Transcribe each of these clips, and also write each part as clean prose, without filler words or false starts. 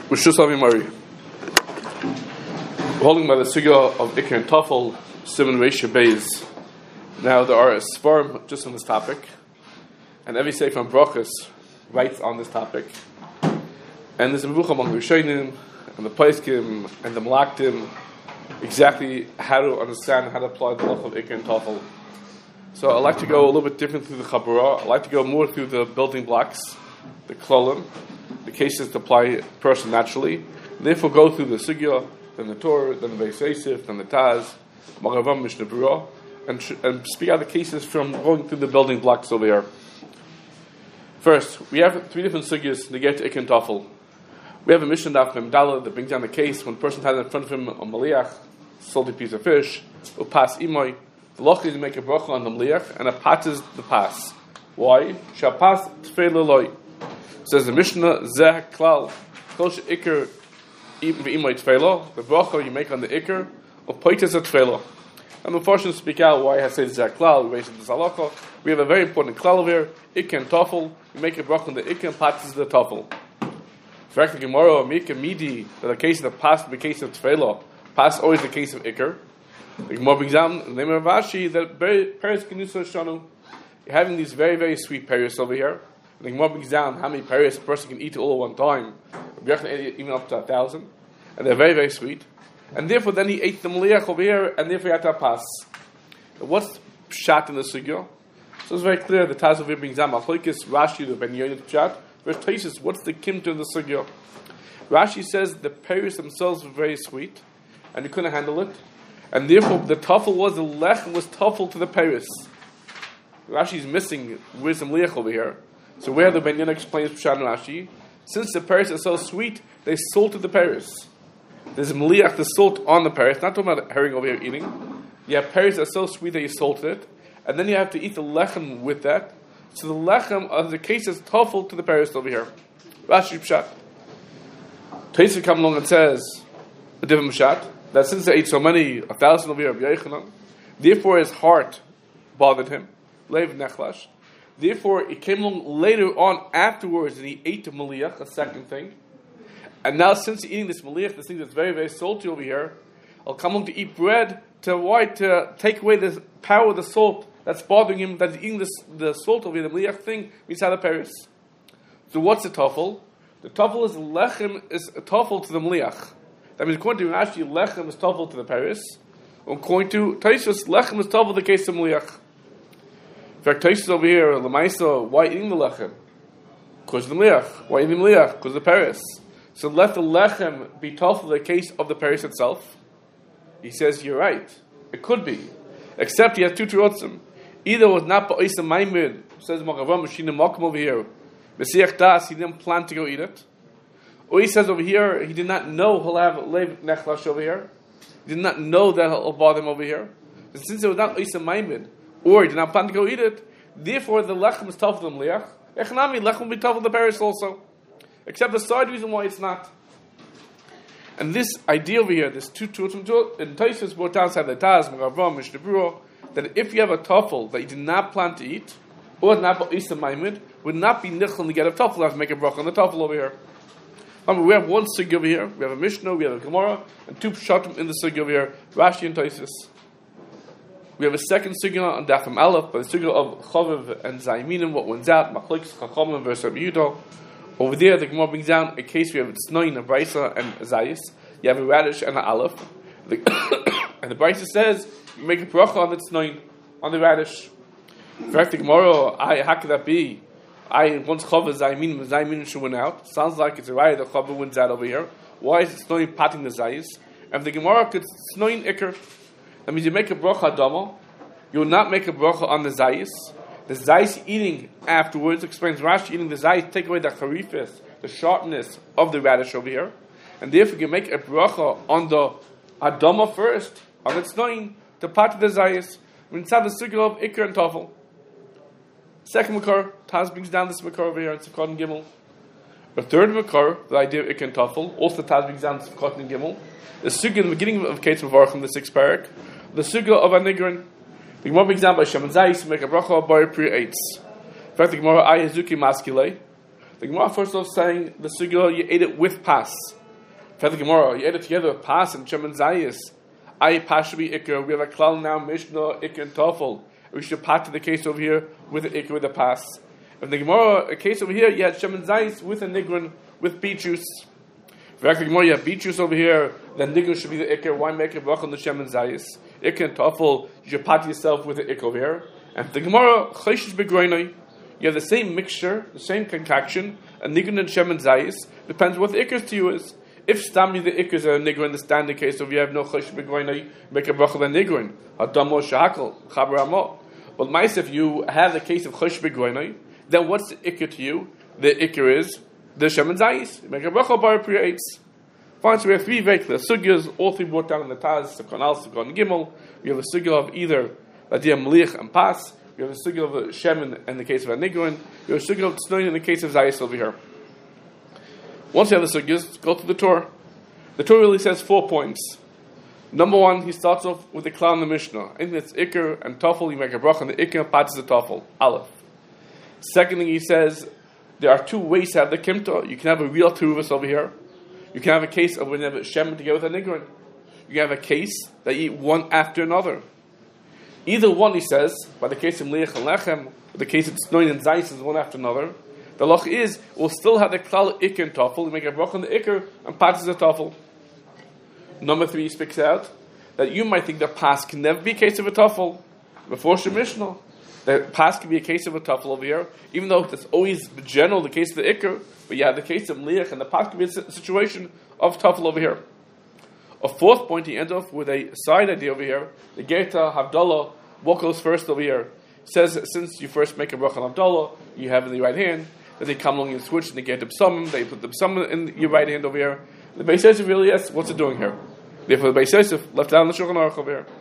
Rishus Avimari. Holding by the sugya of Iker and Tafel, Simon Reisha Beis. Now there are a sperm just on this topic, and every sefer from Brachos writes on this topic. And there's a mevucha among the Rishonim and the Paiskim and the Malaktim exactly how to understand, how to apply the law of Iker and Tafel. So I'd like to go a little bit different through the Chabura. I'd like to go more through the building blocks, the klolim, the cases to apply a person naturally. And therefore go through the sugya, then the Torah, then the Beis Yosef, then the Taz, Magavam, Mishnah Berurah, and speak out the cases from going through the building blocks over here. First, we have three different sugyas to get to Iker and Tafel. We have a Mishnah Daf Memdala that brings down the case when a person has in front of him a maliach, salty piece of fish, upas imoy. The loch is to make a bracha on the maliach and a pat is the pas. Why? Shapas tfei leloi. Says the Mishnah, Zeh klal, Kosh Iker v'imoy tfeilo, the bracha you make on the Iker, or poites a tfeilo. I'm unfortunate to speak out why I say Zeh klal, we raised this halakha. We have a very important klal over here, Iker and Tafel, you make a bracha on the Iker and pat is the Tafel. In fact, the Gemara, Mika Midi, that the case of the pas the case of tfeilo, pas always the case of Iker. The Gemara brings down the name of Rashi that Peres Kenusa Shanu, you're having these very, very sweet pears over here. And the Gemara brings down how many pears a person can eat all at one time, even up to 1,000, and they're very, very sweet. And therefore, then he ate the maliach over here, and therefore he had to pass. What's pshat in the sugya? So it's very clear. The Taz over here brings down Machlokes Rashi the Ben Yonit pshat. Verse Taisus, what's the kimta in the sugya? Rashi says the pears themselves were very sweet, and he couldn't handle it, and therefore the tafel was the lechem was tafel to the pears. Rashi's missing where's the maliach over here. So where the Ben Yonah explains Pshat and Rashi, since the pears are so sweet, they salted the pears. There's maliach, the salt on the pears. Not talking about herring over here eating. You have pears that are so sweet that you salted it, and then you have to eat the lechem with that. So the lechem of the case is tafel to the pears over here. Rashi Pshat. Taisa comes along and says a different Pshat that since they ate so many, 1,000 over here, therefore his heart bothered him. Leiv nechlash. Therefore, it came along later on afterwards, and he ate the maliach, a second thing. And now, since he's eating this maliach, this thing that's very, very salty over here, I'll come along to eat bread to take away the power of the salt that's bothering him. That he's eating the salt over here, the maliach thing. He's had a Paris. So, what's the tafel? The tafel is lechem is a tafel to the maliach. That means, according to Rashi, lechem is tafel to the Paris. According to Taisus, lechem is tafel the case of maliach. In fact, Taisus over here, Lamaisa, why eating the lechem? Because the maliach. Why eating the maliach? Because the peris. So let the lechem be tafel the case of the peris itself. He says, you're right. It could be. Except he has two terotzim. Either it was not ba'isa maimid, says Magavam, Mashina Malkum over here. Mesiach Das, he didn't plan to go eat it. Or he says over here, he did not know he'll have lev nechlash over here. He did not know that he'll bother him over here. And since it was not ba'isa maimid, or he did not plan to go eat it, therefore the lechem is tough for the mliach. Echanami, lechem will be tough for the peris also. Except the side reason why it's not. And this idea over here, this two in Taisus brought down inside the Taz, Magavam, Mishnah Berurah, that if you have a tafel that you did not plan to eat, or not ba'isa maimid, would not be nichel to get a tafel, have to make a bracha on the tafel over here. We have one sugya over here, we have a Mishnah, we have a Gemara, and two pshatim in the sugya over here, Rashi and Taisus. We have a second sugya on Dafim Aleph, but the sugya of Chaviv and Zayminim, what wins out, Machlokes Chachamim versus Rabbi Yehuda. Over there, the Gemara brings down a case we have Tznoin, a Brisa, and Zayis. You have a radish and an Aleph. And the Brisa says, you make a bracha on the Tznoin, on the radish. In fact, the Gemara, how could that be? Once Chaviv, Zayminim should win out. Sounds like it's a raya that Chaviv wins out over here. Why is Tznoin patting the Zayis? And if the Gemara could Tznoin Iker, that means you make a bracha adama, you will not make a bracha on the zayis. The zayis eating afterwards, explains Rashi, eating the zayis, take away the charifis, the sharpness of the radish over here. And therefore you make a bracha on the adama first, on its tznoin, to part of the zayis. Inside the sugya of Iker and Tafel. Second makar, Taz brings down this makar over here, it's Sefkot and Gimel. The third makar, the idea of Iker and Tafel, also Taz brings down Sefkot and Gimel. The sugya in the beginning of Ketz Mevarchim, the 6th parak, the sugya of Anigran. The Gemara brings down by Shem and Zayis to make a bracha of Bar Pri Eitz. In fact, the Gemara, I Hazuki Maskile. The Gemara first off saying the sugya, you ate it with pas. Further Gemara, you add it together with Pas and Shem and Zayis. I Pashvi Iker. We have a klal now, Mishnah, Iker, and Tofel. We should pat to the case over here with the Iker with the Pas. In the Gemara, a case over here, you had Shem and Zayis with a Nigrin with beet juice. If you Gemara, you have beet juice over here, then Nigrin should be the Iker. Why make a brach on the Shem and Zayis? Iker and Tofel, you should pat yourself with the Iker over here. And the Gemara, Chayshish Begroinoi, you have the same mixture, the same concoction, a Nigrin and Shem and Zayis. Depends what the Iker to you is. If Stami the Ikers are a Nigrin, the standard case of you have no Chayshish Begroinoi, make a brach on the Nigrin. Adamo Shahakal, Chaber Amo. But mice, if you have the case of Chayshish Begroinoi, then what's the Iker to you? The Iker is the Shem and Zayis. Make a bracha bar priya eitz. Fine, so we have three veikla sugyas, all three brought down in the Taz, Sukon Al, Sukon Gimel. We have a sugya of either Ladia Mlich and Pas. We have a sugya of Shem in the case of Anigrin. We have a sugya of Tznoin in the case of Zayis over here. Once you have the sugyas, go to the Torah. The Torah really says 4 points. Number one, he starts off with the klal in the Mishnah. I think it's Iker and Tofel. You make a bracha on the Iker, Pat is the Tofel. Aleph. Secondly, he says there are two ways to have the Kimta. You can have a real Teruvas over here. You can have a case of when you have a Shem together with a Nigrin. You can have a case that you eat one after another. Either one, he says, by the case of Mliach and Lechem, or the case of Tznoin and Zayis is one after another. The loch is, we'll still have the klal Iker and Tofel. You make a bracha on the Iker, and Pat is the Tofel. Number three, he speaks out that you might think that Pas can never be a case of a Tofel. Before Shemishnah, that Pas can be a case of a Tofel over here, even though that's always the general, the case of the Iker, but you have the case of Mliach, and the Pas can be a situation of Tofel over here. A fourth point, he ends off with a side idea over here. The Geta Havdalah, what goes first over here? Says, since you first make a bracha on Havdalah, you have in the right hand, that they come along and switch, and they get the psalm, they put the psalm in your right hand over here. The Beis Yosef really asks, what's it doing here? Therefore, the Beis Yosef left out in the Shulchan Aruch over here.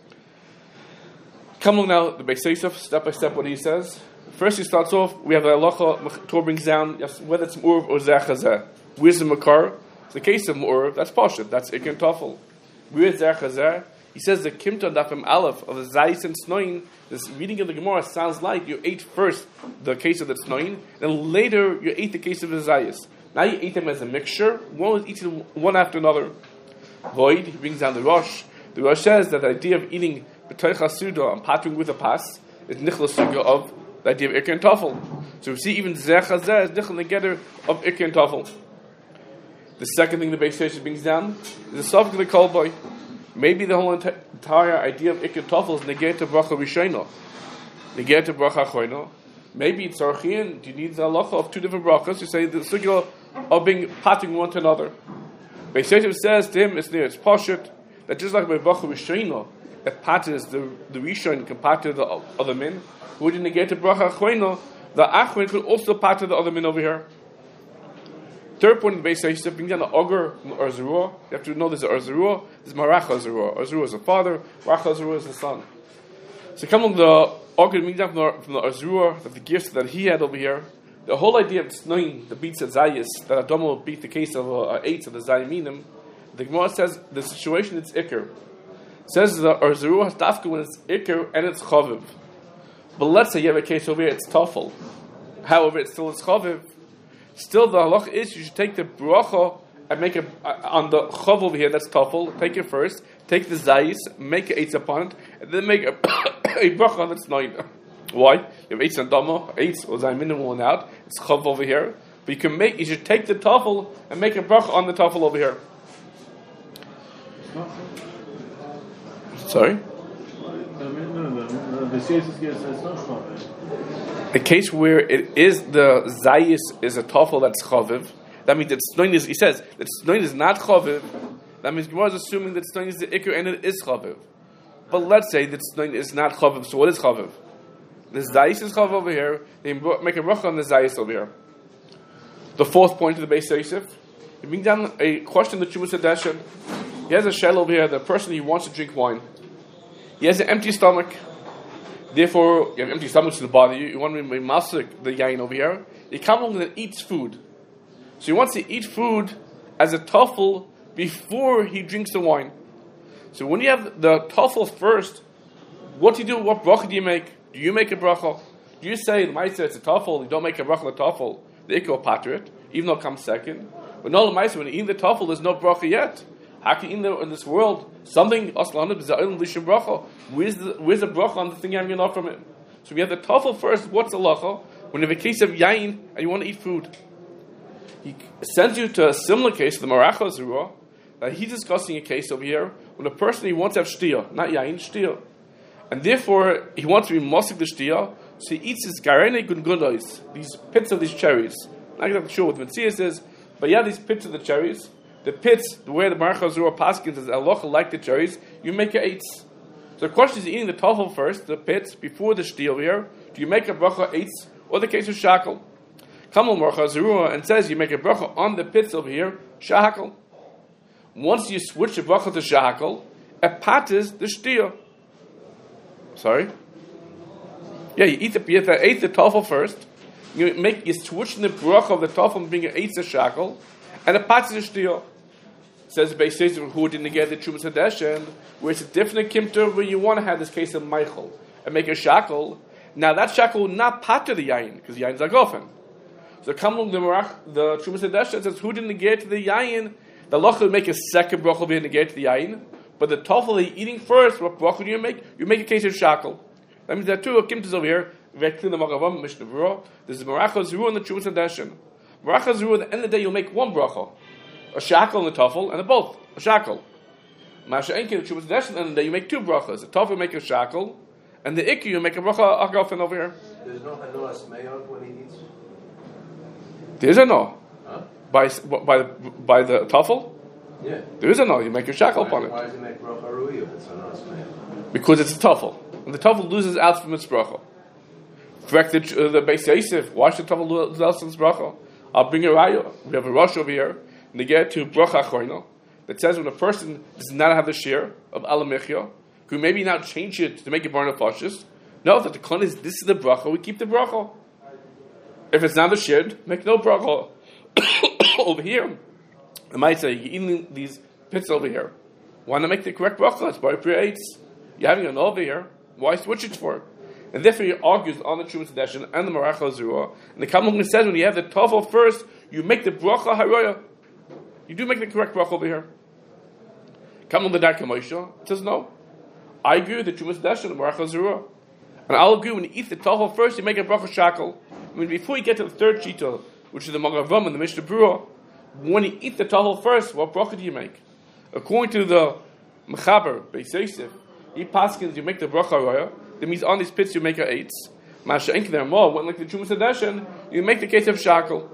Come along now, the Beis Yosef, step by step, what he says. First, he starts off. We have the halacha. Torah brings down whether it's mu'urav or zeh chazeh. Where's the makar? The case of mu'urav, that's pashut. That's Iker and Tofel. Where's zeh chazeh? He says the kimta dafim aleph of the zayis and tznoin. This reading of the Gemara sounds like you ate first the case of the tznoin, and later you ate the case of the zayis. Now you ate them as a mixture. One was eaten one after another. Void, he brings down the Rosh. The Rosh says that the idea of eating b'toich hasuda and patring with a pas is nichlas suga of the idea of Iker and Tofel. So we see even zeh chazeh is nichlas together of Iker and Tofel. The second thing the Beis Yosef brings down is the Sofik of the Kolboy. Maybe the whole entire idea of Iker and Tofel is negeta bracha rishona, negeta bracha achroina. Maybe it's archian. You need the halacha of two different brachas. You say the sugya of being patting one to another. Beis Yosef says to him, it's pashut that just like by bracha rishona, that pat is the rishon can pat to the other min. Would you negate the bracha achroina? The achroin could also pat to the other min over here. Third point in the Beis Yosef brings down the Oger from the Arzurua. You have to know there's an Arzurua, there's Marach Arzurua. Arzurua is the father, Marach Arzurua is the son. So come on, the Oger brings down from the Arzurua, that the gifts that he had over here, the whole idea of Tznoin, the beats at Zayis, that Adomo beat the case of 8 of the Zayiminim, the Gemara says the situation it's Iker. It says the Arzurua has dafka when it's Iker and it's Chaviv. But let's say you have a case over here, it's Tofel. However, it's still it's Chaviv. Still, the halach is you should take the bracha and make it on the chav over here. That's Tofel. Take it first. Take the zayis, make it eitz upon it, and then make a bracha on the tznoin. Why? You have eitz and dama, eitz or zay minimum one out. It's chav over here, but you should take the Tofel and make a bracha on the Tofel over here. Sorry. The case where it is the zayis is a Tofel that's chaviv, that means that tznoin is. He says that tznoin is not chaviv. That means Gemara is assuming that tznoin is the ikr and it is chaviv. But let's say that tznoin is not chaviv. So what is chaviv? The zayis is chaviv over here. They make a bracha on the zayis over here. The fourth point of the Beis Yosef, he brings down a question that Chumas Hadeshen. He has a shell over here. The person he wants to drink wine. He has an empty stomach. Therefore, you have empty stomach to bother you. You want to be masik the yain over here. He comes along and eats food. So he wants to eat food as a Tofel before he drinks the wine. So when you have the Tofel first, what do you do? What bracha do you make? Do you make a bracha? Do you say, the might say it's a Tofel, you don't make a bracha on the Tofel, the Ikko pater it, even though it comes second? But no, when you eat the tafel, there's no bracha yet. How can you eat in this world something? Where's the bracha on the thing you're having enough from it? So we have the tafel first. What's the lacha? When you have a case of yain and you want to eat food, he sends you to a similar case, the Maracha Zerua, that he's discussing a case over here when a person he wants to have shtia, not yain, shtia, and therefore he wants to be mosik the shtia, so he eats his garene gungundois, these pits of these cherries. Not exactly sure what the Metzia says, but yeah, these pits of the cherries, the pits, the way the Maracha Zerua paskins is alocha like the cherries, you make it eights. So the question is, eating the tafel first, the pits, before the shtia over here, do you make a bracha eights, or the case of shakel? Kamal Maracha Zerua and says you make a bracha on the pits over here, shakel. Once you switch the bracha to shakel, it patters the shtia. Sorry? Yeah, you eat the tafel first. You switch the bracha of the tafel from being an eight to shakel, and it patters the shtia. Says Beis Yosef who didn't get the Trumas Hadeshen, where it's a different kimter where you want to have this case of Michael and make a shakel. Now that shakel will not patter the yain because yain is a gofen. So come along the Trumas Hadeshen says who didn't get to the yain. The loch will make a second bracha being negate to the yain, but the tafel that you're eating first, what bracha do you make? You make a case of shakel. That means there are two kimtas over here. There's the Maracha Zerua and the Trumas Hadeshen. Maracha Zerua, at the end of the day, you'll make one bracha, a shakel and a tafel, and they're both a shakel. Masha Enki, the Trumas Hadeshen, at the end of the day, you make two brachas. The tafel make a shakel, and the ikki you make a bracha agofen over here. There's no hanoas mayot when he eats. There's a no. Huh? By the tafel? Yeah. There is a no. You make a shakel upon it. Why does he make bracha rui if it's hanoas mayot? Because it's a tafel. And the tafel loses out from its bracha. Correct the Beis Yosef. Why should the tafel lose out from its bracha? I'll bring a raya. We have a rush over here. And they get to bracha achorina that says when a person does not have the share of alamichya, could maybe now change it to make it burn fascist. No, that the kon is this is the bracha. We keep the bracha. If it's not the share, make no bracha. Over here, I might say you're eating these pits over here. Why not make the correct bracha? It's by prayer eights. You're having an over here. Why switch it for? And therefore he argues on the Trumas Hadeshen and the Maracha Zerua. And the Kamlung says when you have the tafel first, you make the bracha haroya. You do make the correct bracha over here. Kamlung the Darka Moshe says no. I agree with the Trumas Hadeshen and the Maracha Zerua. And I'll agree when you eat the tafel first, you make a bracha shakel. I mean, before you get to the third shita, which is the Magavam and the Mishnah Berurah, when you eat the tafel first, what bracha do you make? According to the Mechaber, Beis Yosef, he paskins, you make the bracha haroya. That means on these pits you make a eights. Masha Enki there more, when like the Trumas Hadeshen, you make the case of shakel.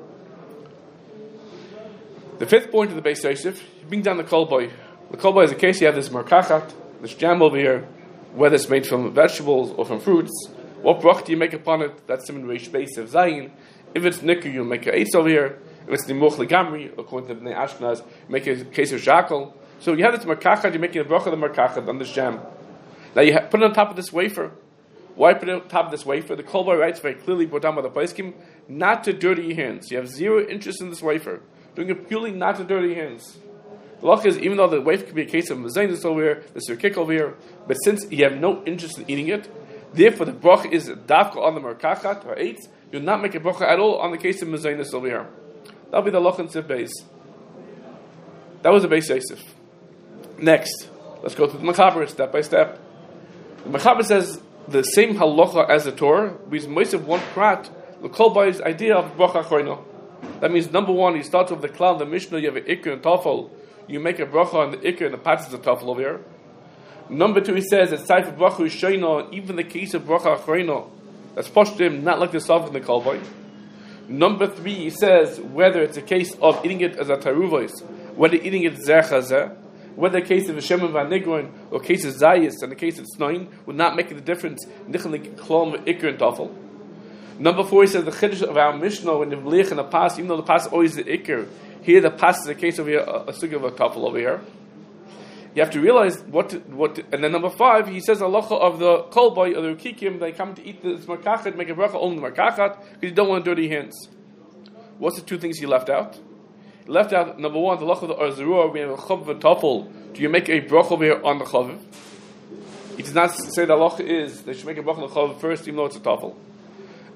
The fifth point of the Beis Yosef, you bring down the kolboy. The kolboy is a case you have this markachat, this jam over here, whether it's made from vegetables or from fruits. What brach do you make upon it? That's the Reish Beis of Zayin. If it's nikkur, you make a eights over here. If it's nimuch legamri, according to Bnei Ashkenaz, you make a case of shakel. So you have this markachat, you're making a bracha of the markachat on this jam. Now you put it on top of this wafer. Why put it on top of this wafer? The Kol Boy writes very clearly, brought down by the Paiskim, not to dirty your hands. You have zero interest in this wafer. Doing it purely not to dirty your hands. The luck is, even though the wafer could be a case of Mazainus over here, this is kick over here, but since you have no interest in eating it, therefore the bracha is dafka on the markachat or eight. You'll not make a bracha at all on the case of Mazainus over here. That'll be the luck and Sif Beis. That was the Beis Yosef. Next, let's go through the Mechaber step by step. The Mechaber says the same halacha as the Torah, because most of one prat, the Kol Boy's idea of bracha achorina. That means number one, you start with the klal, the Mishnah, you have an ikr and tafel, you make a bracha on the ikr and the patters of tafel over here. Number two, he says that type of bracha is shayna, even the case of bracha achorina, that's poshtim, not like the stuff in the Kol Boy. Number three, he says whether it's a case of eating it as a taruvos, whether eating it zeh, whether the case of Hashem and Vanigron or case of Zayis and the case of Snoin would not make the difference. Ikr and Tafel. Number four, he says the chiddush of our Mishnah when the Mlich and the Pas, even though the Pas is always the Ikr, here the Pas is a case of here, a sugi of a Tafel over here. You have to realize what, and then number five, he says halacha of the Kol Boy or the Rukikim, they come to eat this markachat, make a bracha only the markachat because you don't want dirty hands. What's the two things he left out? Left out number one, the lach of the Arzurah, we have a chav and tafel. Do you make a bracha over here on the chav? He does not say the lach is they should make a bracha on the chav first, even though it's a tafel.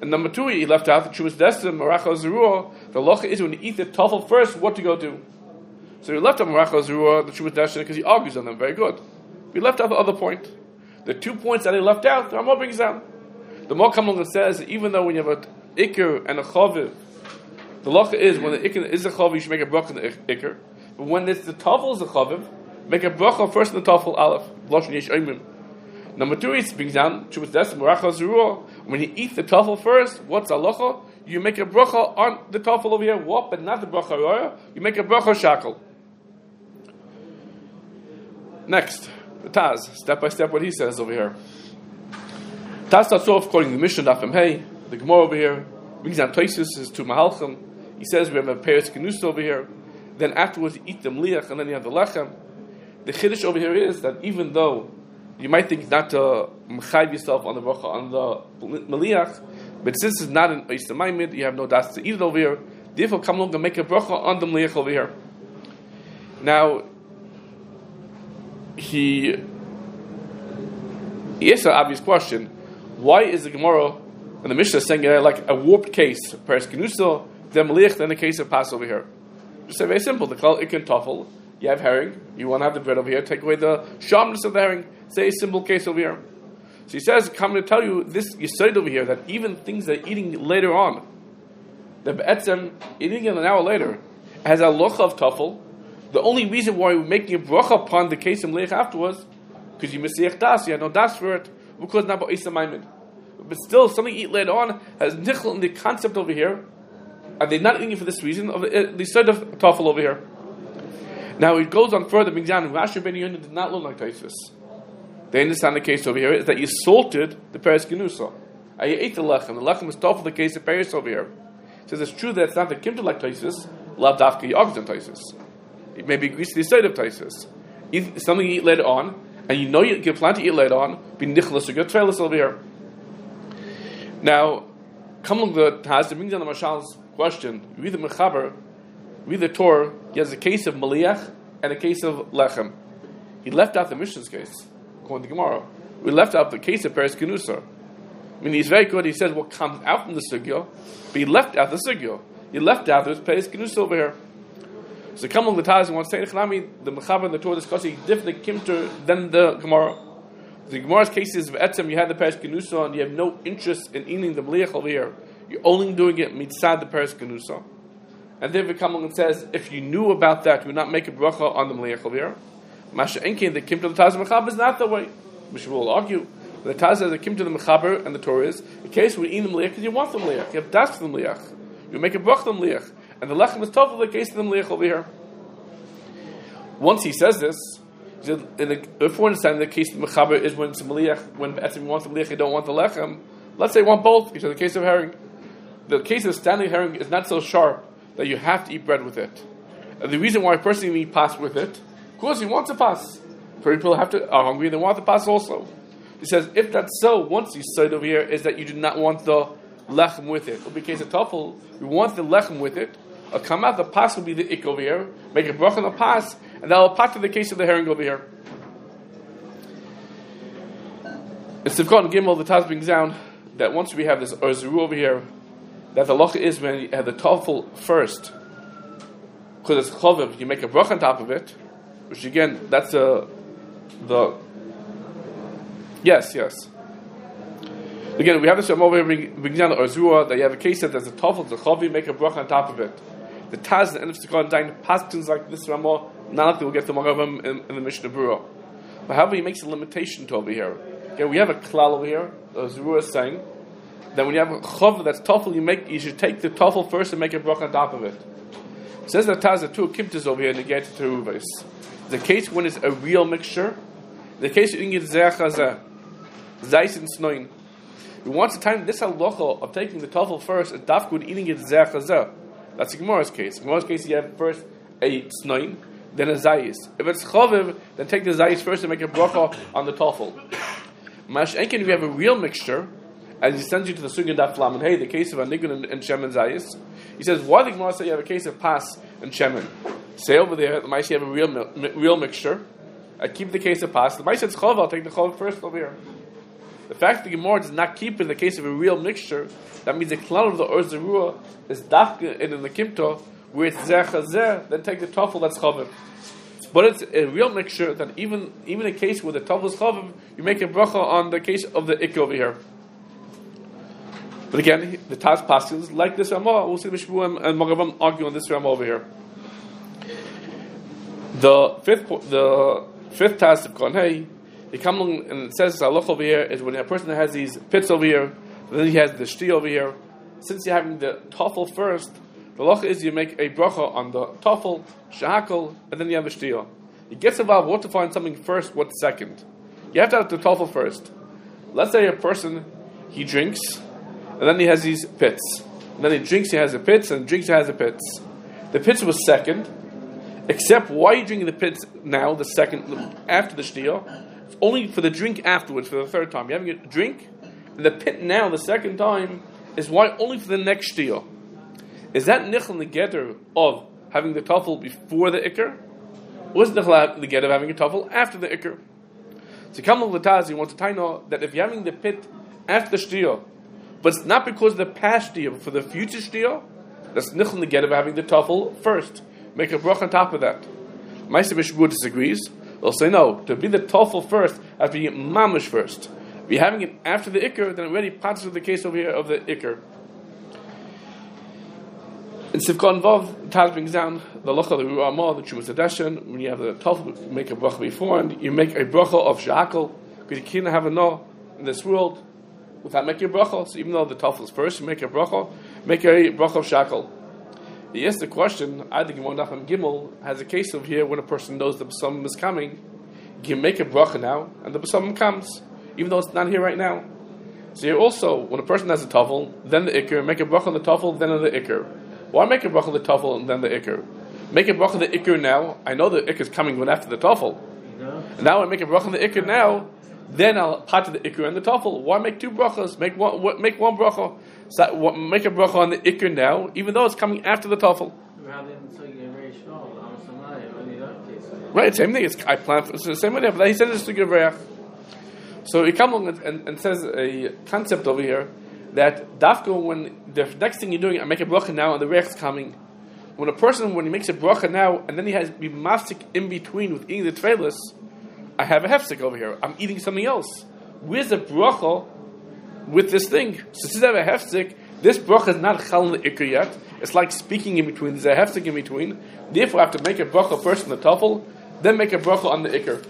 And number two, he left out the Chumas Destim, Maracha Zerua. The locha is when you eat the tafel first, what to go do. So he left out Maracha Zerua, the Chumas Destim, because he argues on them. Very good. We left out the other point. The 2 points that he left out, the Ramah brings down. The more Kamala says, even though when you have an Iker and a Chaviv, the locha is when the Iker is a Chaviv, you should make a bracha in the Iker. But when it's the tafel is a Chaviv, make a bracha first in the tafel Aleph. Number two, it brings down Chumas Destim, Maracha Zerua. When you eat the tafel first, what's halacha? You make a bracha on the tafel over here, what? But not the bracha roya. You make a bracha shakel. Next, the Taz, step by step, what he says over here. Taz starts off quoting the Mishnah Daf Hey, the Gemara over here. Brings down Toisus, his two Mahalchim. He says we have a Peretz Kenusa over here. Then afterwards you eat the mliach, and then you have the lechem. The chiddush over here is that even though you might think not to mechayiv yourself on the bracha on the meliach, but since it's not an oyster maimid, you have no das to eat it over here. Therefore, come along and make a bracha on the meliach over here. Now, he asked an obvious question: why is the Gemara and the Mishnah saying like a warped case? Peres Kenusa, then meliach, then the case of Passover here. Just say very simple. The klal ikin tafel. You have herring. You want to have the bread over here. Take away the sharpness of the herring. Say a simple case over here. So he says, come to tell you this Yesod over here, that even things that are eating later on, the be'etzem, eating it an hour later, has a locha of tafel. The only reason why we're making a bracha upon the case of mleich afterwards, because you mesiach das, you had no das for it, because not ba'isa maimed. But still, something you eat later on has nichel in the concept over here, and they're not eating it for this reason, of the Yesod of tafel over here. Now it goes on further, being down, Rashi ben Yonah did not look like Tosfos. They understand the case over here is that you salted the Peres Kenusa. And you ate the lechem. The lechem is tough for the case of Peres over here. So it's true that it's not the kimta like Tosfos, lav dafka yogz in Tosfos. It may be agrees to the side of Tosfos. Something you eat later on, and you know you plan to eat later on, be nichlas or good trailis over here. Now, come along the Taz, it brings down the Mashal's question. You read the Mechaber, read the Torah, he has a case of Maliach and a case of Lechem. He left out the Mishnah's case, according to Gemara. We left out the case of Peres Kenusa. I mean, he's very good. He says what comes out from the Sugya, but he left out the Sugya. He left out there's Peres Kenusa over here. So come along the Taz and want to say, the Mechaber and the Torah discussing different Kimter than the Gemara. The Gemara's case is, Etzem, you had the Peres Kenusa and you have no interest in eating the Maliach over here. You're only doing it mitzad the Peres Kenusa. And then we come along and says, if you knew about that, you would not make a bracha on the meliach over here. Masha Enkin, the kim to the Taz Mechaber is not the way. Which will argue. The Taz says the kim to the Mechaber and the Torah is, in case we eat the meliach because you want the meliach. You have das for the meliach. You make a bracha on the meliach. And the lechem is tough for the case of the meliach over here. Once he says this, he said, if we understand the case of the Mechaber is when it's a meliach, when you want the meliach, you don't want the lechem. Let's say you want both. He said the case of herring. The case of standing herring is not so sharp that you have to eat bread with it. And the reason why a person eats pas with it, of course he wants a pas. People are hungry, they want the pas also. He says, if that's so, once you said over here, is that you do not want the lechem with it. It'll be a case of tafel, you want the lechem with it, or come out, the pas will be the ik over here, make a bracha on the pas, and that will pat to the case of the herring over here. It's the Sivkot and Gimel, the Taz brings down, that once we have this Urzeru over here, that the locha is when you have the tafel first, because it's choviv, you make a bracha on top of it, which again, that's the yes. Again, we have this over here bringing down the Urzua, that you have a case that there's a tafel, the choviv, make a bracha on top of it. The Taz and the end of Sivkot and Dain pastors like this Ramah, not like we'll get the Magavim in the Mishnah Berurah. But however, he makes a limitation to over here. Again, we have a klal over here, the Urzua is saying, that when you have a chov that's tafel, you should take the tafel first and make a bracha on top of it. It says that Taz are two kimtas over here in the Get to Teruves. The case when it's a real mixture, the case when you get zeh zayis and snoin. We want to time this halacha of taking the tafel first and dafkud eating it zeh. That's the Gemara's case. In Gemara's case, you have first a snoin, then a zayis. If it's chaviv, then take the zayis first and make a bracha on the tafel. Mash enkin, we have a real mixture. As he sends you to the Sugan Daf Lam, and hey, the case of Anigun and Shemen Zayis, he says, why the Gemara say you have a case of Pas and Shemen? Say over there, the Maisi have a real mixture. I keep the case of Pas. The Maisi says Chav, I'll take the Chav first over here. The fact that the Gemara does not keep in the case of a real mixture, that means the klal of the Or Zerua is dafka in the Kimta, where it's zer chazer, then take the tafel that's chaviv. But it's a real mixture that even a case where the tafel is chaviv, you make a bracha on the case of the ik over here. But again, the Taz Paschals, like this Ramah, we'll see the Mishbu and Magavam argue on this Ramah over here. The fifth Taz of Kohen, he comes along and it says halach over here is when a person has these pits over here, and then he has the shti over here. Since you're having the tafel first, the halach is you make a bracha on the tafel, shahakal, and then you have the shti. It gets involved what to find something first, what's second. You have to have the tafel first. Let's say a person, he drinks, and then he has these pits. And then he drinks, he has the pits, and drinks, he has the pits. The pits was second, except why are you drinking the pits now, the second, after the shti? It's only for the drink afterwards, for the third time. You're having a drink, and the pit now, the second time, is why only for the next shti. Is that nichel negeder of having the tafel before the ikr? Or is it nichel negeder of having a tafel after the ikr? So Kamal Lataz, he wants to tell you that if you're having the pit after the shti, but it's not because of the past shti, but for the future shti, that's nichel negeder of having the tafel first. Make a bracha on top of that. Ma'aseh Mishbu disagrees. They'll say no. To be the tafel first, have to be mamish first. If you're having it after the ikr, then already passes the case over here of the ikr. In Sivkot Vav, Taz brings down the locha, the Ru'amah, the Chumas Hadeshen. When you have the tafel, you make a bracha before, and you make a bracha of shakal, because you can't have a no in this world without making a bracha. So even though the tafel is first, you make a bracha of shakal. Yes, the question, I think Gemara Nachman Gimel has a case of here when a person knows the B'samim is coming, you can make a bracha now, and the B'samim comes, even though it's not here right now. So here also, when a person has a tafel, then the ikr, make a bracha on the tafel, then on the ikr. Why make a bracha on the tafel and then the ikr? Make a bracha on the ikr now. I know the ikr is coming when after the tafel. And now I make a bracha on the ikr now, then I'll part of the ikr and the tafel. Why make two brachas? Make one bracha. So, make a bracha on the ikr now, even though it's coming after the tafel. Right, same thing. I plan for the same idea, but he said it's to give reach. So he comes along and says a concept over here that dafka when the next thing you're doing, I make a bracha now and the reach is coming. When he makes a bracha now and then he has to be mafsik in between with eating the tefillos, I have a hefsek over here. I'm eating something else. Where's the bracha with this thing? So since I have a hefsek, this bracha is not chal in the ikr yet. It's like speaking in between. There's a hefsek in between. Therefore, I have to make a bracha first on the tafel, then make a bracha on the ikr.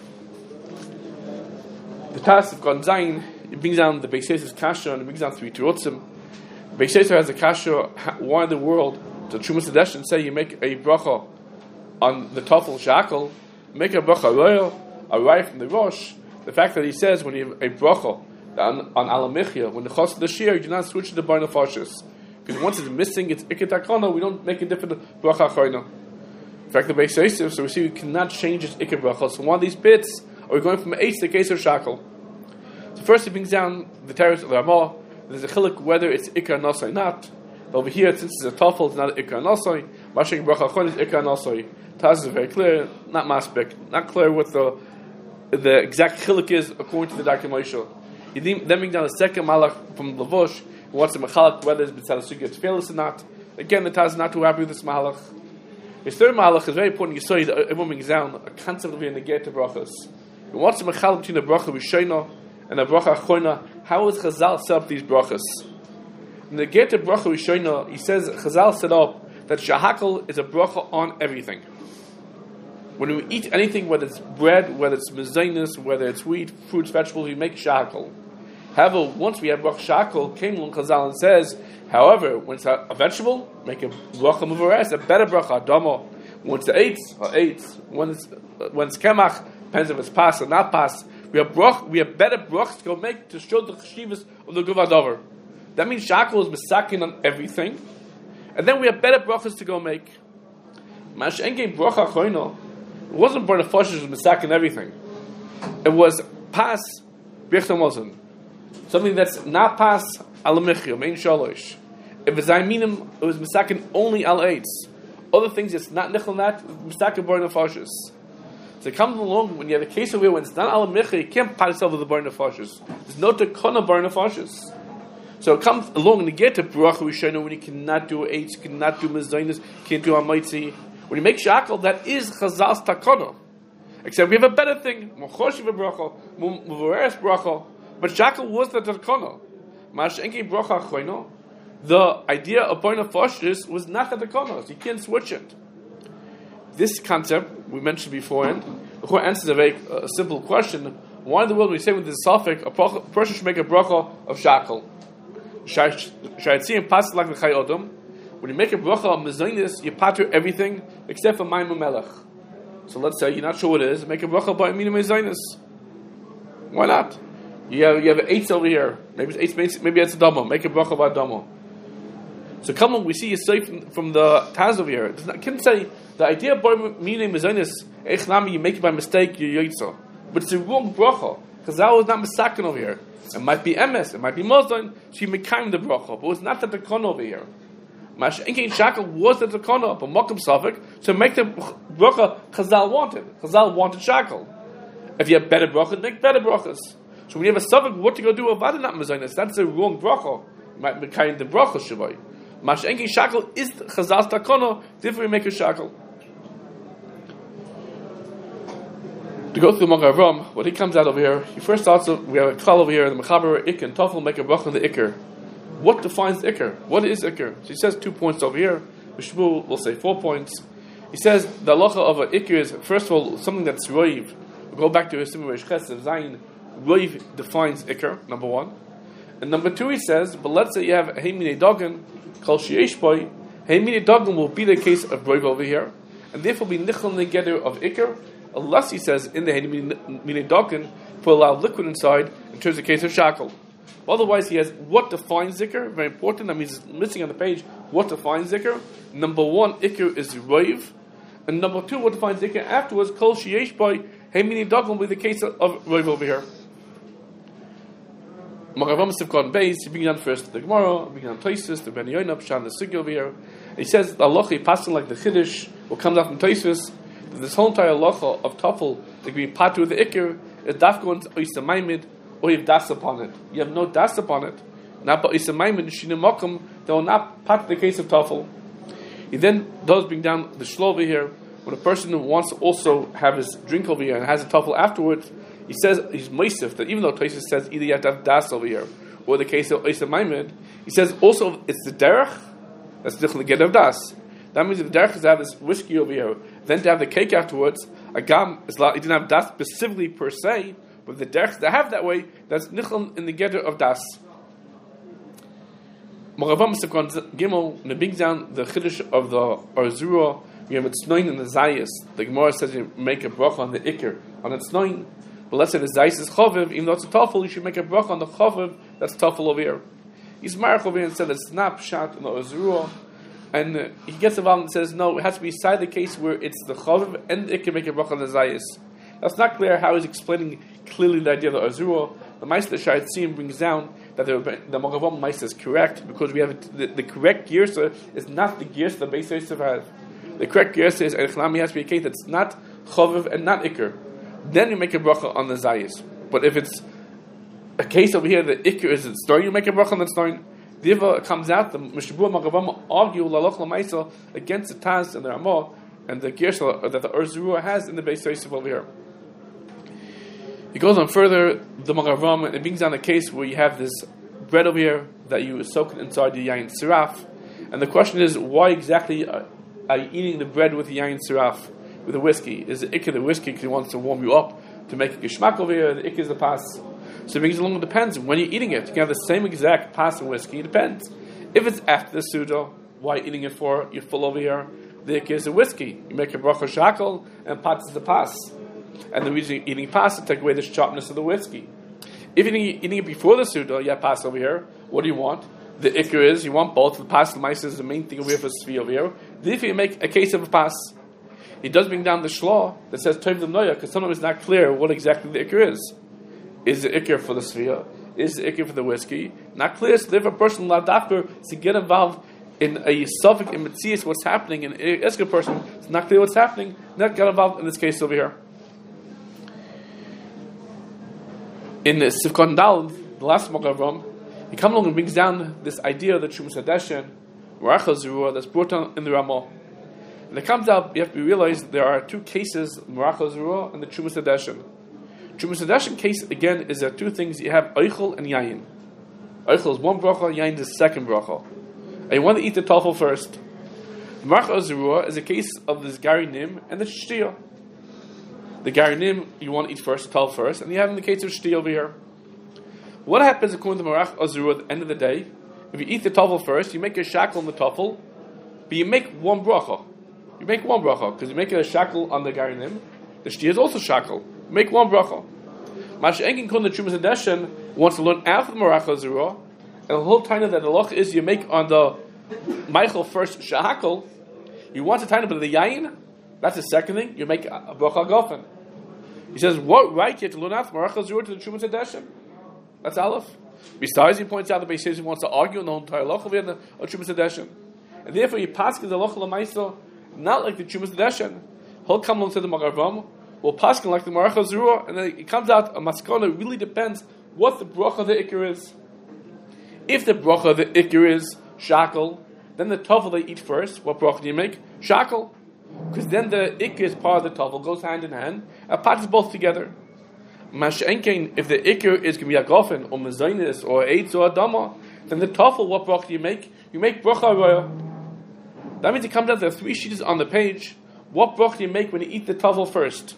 The Taz of God Zayin, it brings down the Beis Yosef's kasha and it brings down three tirotzim. Beis Yosef has a kasha. Why in the world does Chumas Hadeshen say you make a bracha on the tafel shakal, make a bracha royal, away from the rosh? The fact that he says when you have a bracha on alamichya, when the chos of the shir, you do not switch to the bar nefashis. Because once it's missing, it's iketakana, we don't make a different bracha achayna. In fact, the Beis Yosef, so we see we cannot change its ikar bracha. So one of these bits, are we going from Eitz to case of shakal? So first he brings down the terrace of the Ramah. There's a chiluk whether it's ikar nasai or not. But over here, since it's a tafel, it's not ikar nasai. Mashing bracha achayna is ikar nasai. Taz is very clear, not maspek, not clear what the exact chiluk is according to the Darkei Moshe. He then brings down the second malach from Lavush, who wants to machalak whether it's b'tzad sugya tefillos or not. Again, the Taz is not too happy with this malach. His third malach is very important. You saw that everyone brings down a concept of being negate to brachas. He wants to machalak between the bracha rishona and the bracha achorna. How is Chazal set up these brachas? In the negate to bracha rishona, he says Chazal set up that shahakal is a bracha on everything. When we eat anything, whether it's bread, whether it's mezainis, whether it's wheat, fruits, vegetables, we make shakal. However, once we have bracha shakal, came along Chazal and says, however, when it's a vegetable, make a bracha muvares, a better bracha, adama. When it's eitz, when it's kemach, depends if it's pas or not pas. We have better brachas to go make to show the cheshivas of the guvadavar. That means shakal is misakin on everything, and then we have better brachas to go make. Mashenge bracha choino. It wasn't born a foshish misak and everything. It was pas bichtamozin, something that's not pas alamichio main shalosh. If it's ayminim, it was misakin only al eitz. Other things it's not nichel nat misakin born a foshish. So it comes along when you have a case of where when it's not al mecha, you can't pat yourself with the bar nefashis. There's no tekona bar nefashis. So it comes along and you get to bracha rishona when you cannot do eitz, you cannot do mezainis, can't do amaitzi. When you make shackle, that is chazal's takona. Except we have a better thing, mochoshiv bracha, muvares bracha, but shackle was the takona. Mash enki bracha choino. The idea of bar nefashis was not the takona, so you can't switch it. This concept we mentioned beforehand, the answers a very simple question. Why in the world we say with this suffix a person should make a bracha of shackle? Like when you make a bracha of mezainis, you pater everything except for mayim melech. So let's say you're not sure what it is. Make a bracha by aminu mezainis. Why not? You have an eitz over here. Maybe it's a dama. Make a bracha by dama. So come on, we see you say from the Taz over here. It can't say the idea of aminu mezainis. Echnami, you make it by mistake. You're yotza, but it's a wrong bracha because that was not misakin over here. It might be emes, it might be mozdon. She mekayim the bracha, but it's not the tekona over here. Mash enkein shackle was the tekona, but mokum suffix to make the bracha Chazal wanted. Chazal wanted shackle. If you have better brachas, make better brachas. So when you have a suffix, what to go do about not mezainis? That's a wrong bracha. You might mekayim the bracha shavai. Mash enkein shackle is Chazal's tekona. Therefore, we make a shackle. To go through the Magen Avraham, what he comes out over here, he first starts, we have a klal over here, the Mechaber, Iker, and Tafel make a bracha on the Iker. What defines Iker? What is Iker? So he says 2 points over here, the Shmuel will say 4 points. He says the halacha of an Iker is, first of all, something that's roiv. We go back to his Simon Chesed, Zayin, roiv defines Iker, number 1. And number 2 he says, but let's say you have Heimine Dogan, Kol Sheyesh Boy, Heimine Dogan will be the case of roiv over here, and therefore be nichel negeder of Iker, unless he says in the Heimine Dogan, to allow liquid inside, in terms of the case of shackle. Otherwise, he has what defines zikr, very important. That means it's missing on the page what defines zikr. Number 1, ikr is roiv, and number 2, what defines zikr afterwards, kol sheyesh by heimini dog will be the case of roiv over here. Maravam Sivkon Beis, he brings down first the Gemara, he brings down Tosfos, the Ben Yonah, Pshan, the Sugi over here. And he says the halacha passing like the Chiddush, what comes out from Tosfos, this whole entire halacha of Tafel, that can be patu with the ikr, is dafko into Oysa Maimid, or you have das upon it. You have no das upon it. Not but Oysa Maimid, Shina Mokum, they will not pat the case of Tafel. He then does bring down the shlo over here, when a person wants to also have his drink over here and has a Tafel afterwards, he says, he's moisif, that even though Tosfos says either you have to have das over here, or the case of Oysa Maimid, he says also it's the derech, that's the get of das. That means if the derech is to have this whiskey over here, then to have the cake afterwards, a gam, he didn't have das specifically per se, but the derech to have that way, that's nichel in the getter of das. Moravam Sivkon Gimel, when it brings down the chiddush of the Arzura, we have its noin in the Zayis. The Gemara says you make a bracha on the ikr, on its noin. But let's say the Zayis is chaviv, even though it's a tafel, you should make a bracha on the chaviv, that's tafel over here. He's marach over here and said it's not pshat in the Arzura. And he gets involved and says, no, it has to be side the case where it's the chaviv and it can make a bracha on the zayis. That's not clear how he's explaining clearly the idea of the azura. The Meister Shaitzim brings down that the Mogavam Meister is correct because we have the correct girsa is not the girsa the Beis Yosef has. The correct girsa is Echlami has to be a case that's not chaviv and not ikr. Then you make a bracha on the zayis. But if it's a case over here, the ikr is the story, you make a bracha on the story. Diva comes out, the Mishabur Magavam argue Laloch Lamaisa against the Taz and the Ramah and the Gersha that the Urzurua has in the Beis Yosef over here. He goes on further, the Magavam, and it brings down a case where you have this bread over here that you soak it inside the Yain Siraf. And the question is, why exactly are you eating the bread with the Yain Siraf, with the whiskey? Is the Ikka the whiskey because he wants to warm you up to make a geshmak over here? The Ikka is the pas. So it brings along, it depends when you're eating it. You can have the same exact pas and whiskey, it depends. If it's after the Suda, why are you eating it for? You're full over here. The ikr is the whiskey. You make a bracha shackle, and pat is the pas. And the reason you're eating pas is to take away the sharpness of the whiskey. If you're eating it before the Suda, you have pas over here. What do you want? The ikr is, you want both. The pas and mice is the main thing over here for Svi over here. If you make a case of a pas, he does bring down the shlah that says Tov L'Noya, because sometimes it's not clear what exactly the ikr is. Is the ikr for the sphere? Is the ikr for the whiskey? Not clear. So if a person ladafker to get involved in a suffix in Metzias, what's happening, and ask a person, it's not clear what's happening, not get involved in this case over here. In Sivkon Dal, the last Magen Avram, he comes along and brings down this idea of the Trumas Hadeshin, Marachal Zerua, that's brought down in the Ramah. And it comes out, you have to realize there are two cases, Marachal Zerua and the Trumas Hadeshin. Trumas Hadeshin case, again, is there two things. You have Eichel and Yayin. Eichel is one bracha, Yayin is the second bracha. And you want to eat the tafel first. The Marachal Zerua is a case of this Gari Nim and the Shtiyah. The Gari Nim, you want to eat first, tafel first, and you have in the case of Shtiyah over here. What happens according to Marachal Zerua at the end of the day? If you eat the tafel first, you make a shackle on the tafel, but you make one bracha. You make one bracha, because you make a shackle on the Gari Nim. The Shtiyah is also shackle. You make one bracha. Masha'enkin Kun the Trumas Hadeshin wants to learn after the Marachal Zerua, and the whole time that the loch is you make on the Michael first shackle, you want to tie it, but the Yayin, that's the second thing, you make a bracha gofen. He says, what right you have to learn after Marachal Zerua to the Trumas Hadeshin? That's Aleph. Besides, he points out that Beis Yosef wants to argue on the whole entire loch of the Trumas Hadeshin. And therefore, he passes the loch l'maisa, not like the Trumas Hadeshin. He'll come along to the Magen Avram, will paskin like the Marachal Zerua, and then it comes out a maskana. Really depends what the bracha of the ikar is. If the bracha of the ikar is shackle, then the tafel they eat first. What bracha do you make? Shackle, because then the ikar is part of the tafel, goes hand in hand, and parts both together. Masha'enkein, if the ikar is going to be a gofen or mezainis or eitz or adama, then the tafel, what bracha do you make? You make bracha roya. That means it comes out there are three sheets on the page. What bracha do you make when you eat the tafel first?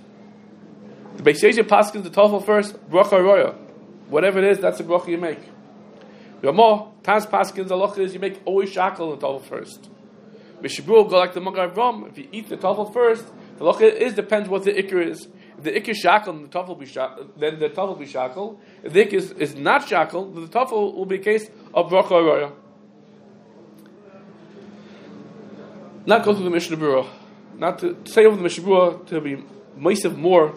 The Beis Yosef paskins the tafel first, bracha roya. Whatever it is, that's the bracha you make. Ramah, Taz paskins the loch is you make always shackle the tafel first. Mishabur go like the Magen Avram. If you eat the tafel first, the loch is depends what the ikar is. If the ikar shackle, then the tafel be shackle. Then the tafel be shackle. If the ikar is not shackle, then the tafel will be a case of bracha roya. Not go through the Mishnah Berurah. Not to say over the Mishnah Berurah to be massive more.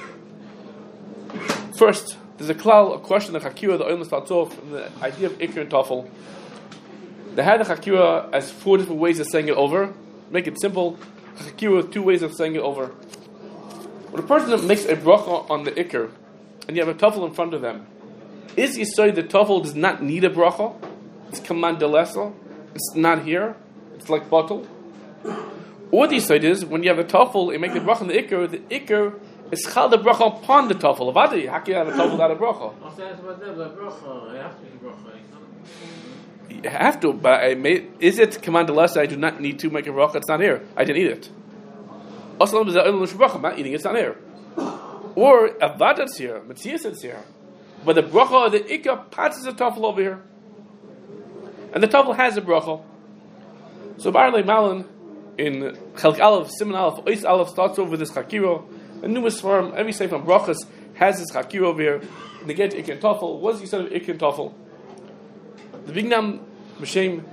First, there's a question of Hakira, the Olam starts off, and the idea of Ikar and Tafel. They had the Hakira as 4 different ways of saying it over. Make it simple. Hakira, 2 ways of saying it over. When a person makes a bracha on the Ikar, and you have a Tafel in front of them, is he saying the Tafel does not need a bracha? It's command de lesa. It's not here. It's like bottle. Or the side is, when you have a tafel, you make the bracha on the ikar is chal the bracha upon the tafel. Avadi, how can you have a tafel without a bracha? You have to, but is it command the less I do not need to make a bracha? It's not here. I didn't eat it. I'm not eating it, it's not here. Or avadat's here, Matthias is here. But the bracha of the ikar passes the tafel over here. And the tafel has a bracha. So Barley Malin in Chelk Aleph, Siman Aleph, Ois Aleph starts over this Chakiro. The newest form, every Sefer from Brachas has this Chakiro over here. And they get Ikar and Tafel. What is the sort of Ikar and Tafel? The Bignam M'Shem.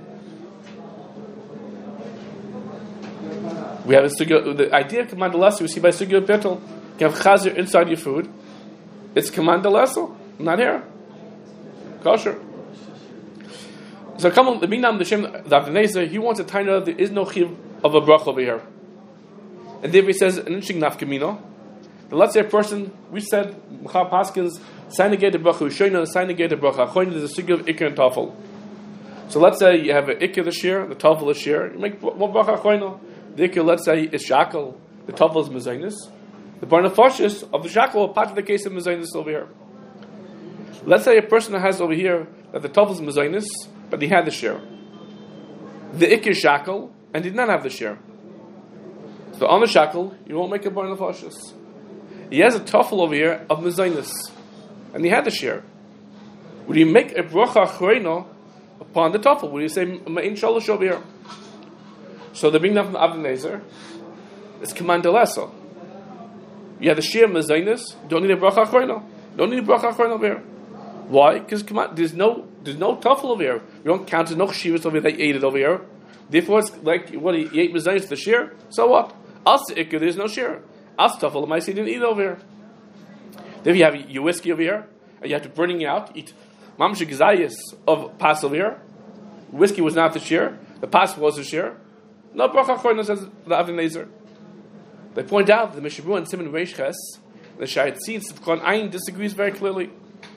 We have a sugya. The idea of command lesser we see by sugya betel. You have chazer inside your food. It's command lesser, not here. Kosher. So come on, the Bignam the Shem the Avnei, he wants to tie out there is no chiv of a bracha over here. And then he says an interesting nafkamino. Let's say a person, we said Mechar Paskins sign again the bracha Ushayna, sign again the bracha Achoyna. There's a sugya of Ikar and Tafel. So let's say you have an Ikar this year, the Tafel this year. You make one bracha Achoyna. The Ikar, let's say, is shackle. The Tafel is mezainis. The barnafashis of the shackle part of the case of mezainis over here. Let's say a person has over here that the Tafel is mezainis, but he had the share. The Ikar shackle and did not have the share. So on the shackle, you won't make a bar nefashis. He has a tafel over here of mezainis, and he had the share. Would you make a bracha achreino upon the tafel? Would you say ma'in shalosh over here? So the bring down from the Avnei is command delesa. You have the share mezainis. Don't need a bracha achreino. Don't need a bracha achreino over here. Why? Because there's no tafel over here. We don't count. There's no shivas over here. They ate it over here. Therefore, it's like what he ate mezainis the share. So what? Also, there's no share. Also, tafel the didn't eat it over here. Then you have your whiskey over here, and you have to burning out. Eat mamash gazayis of pas over here. Whiskey was not the share. The pas was the share. No bracha achreino says the Avnei. They point out the Mishabur and Simon Reish Ches, the Shayat Tzitz of Kon Ayin disagrees very clearly.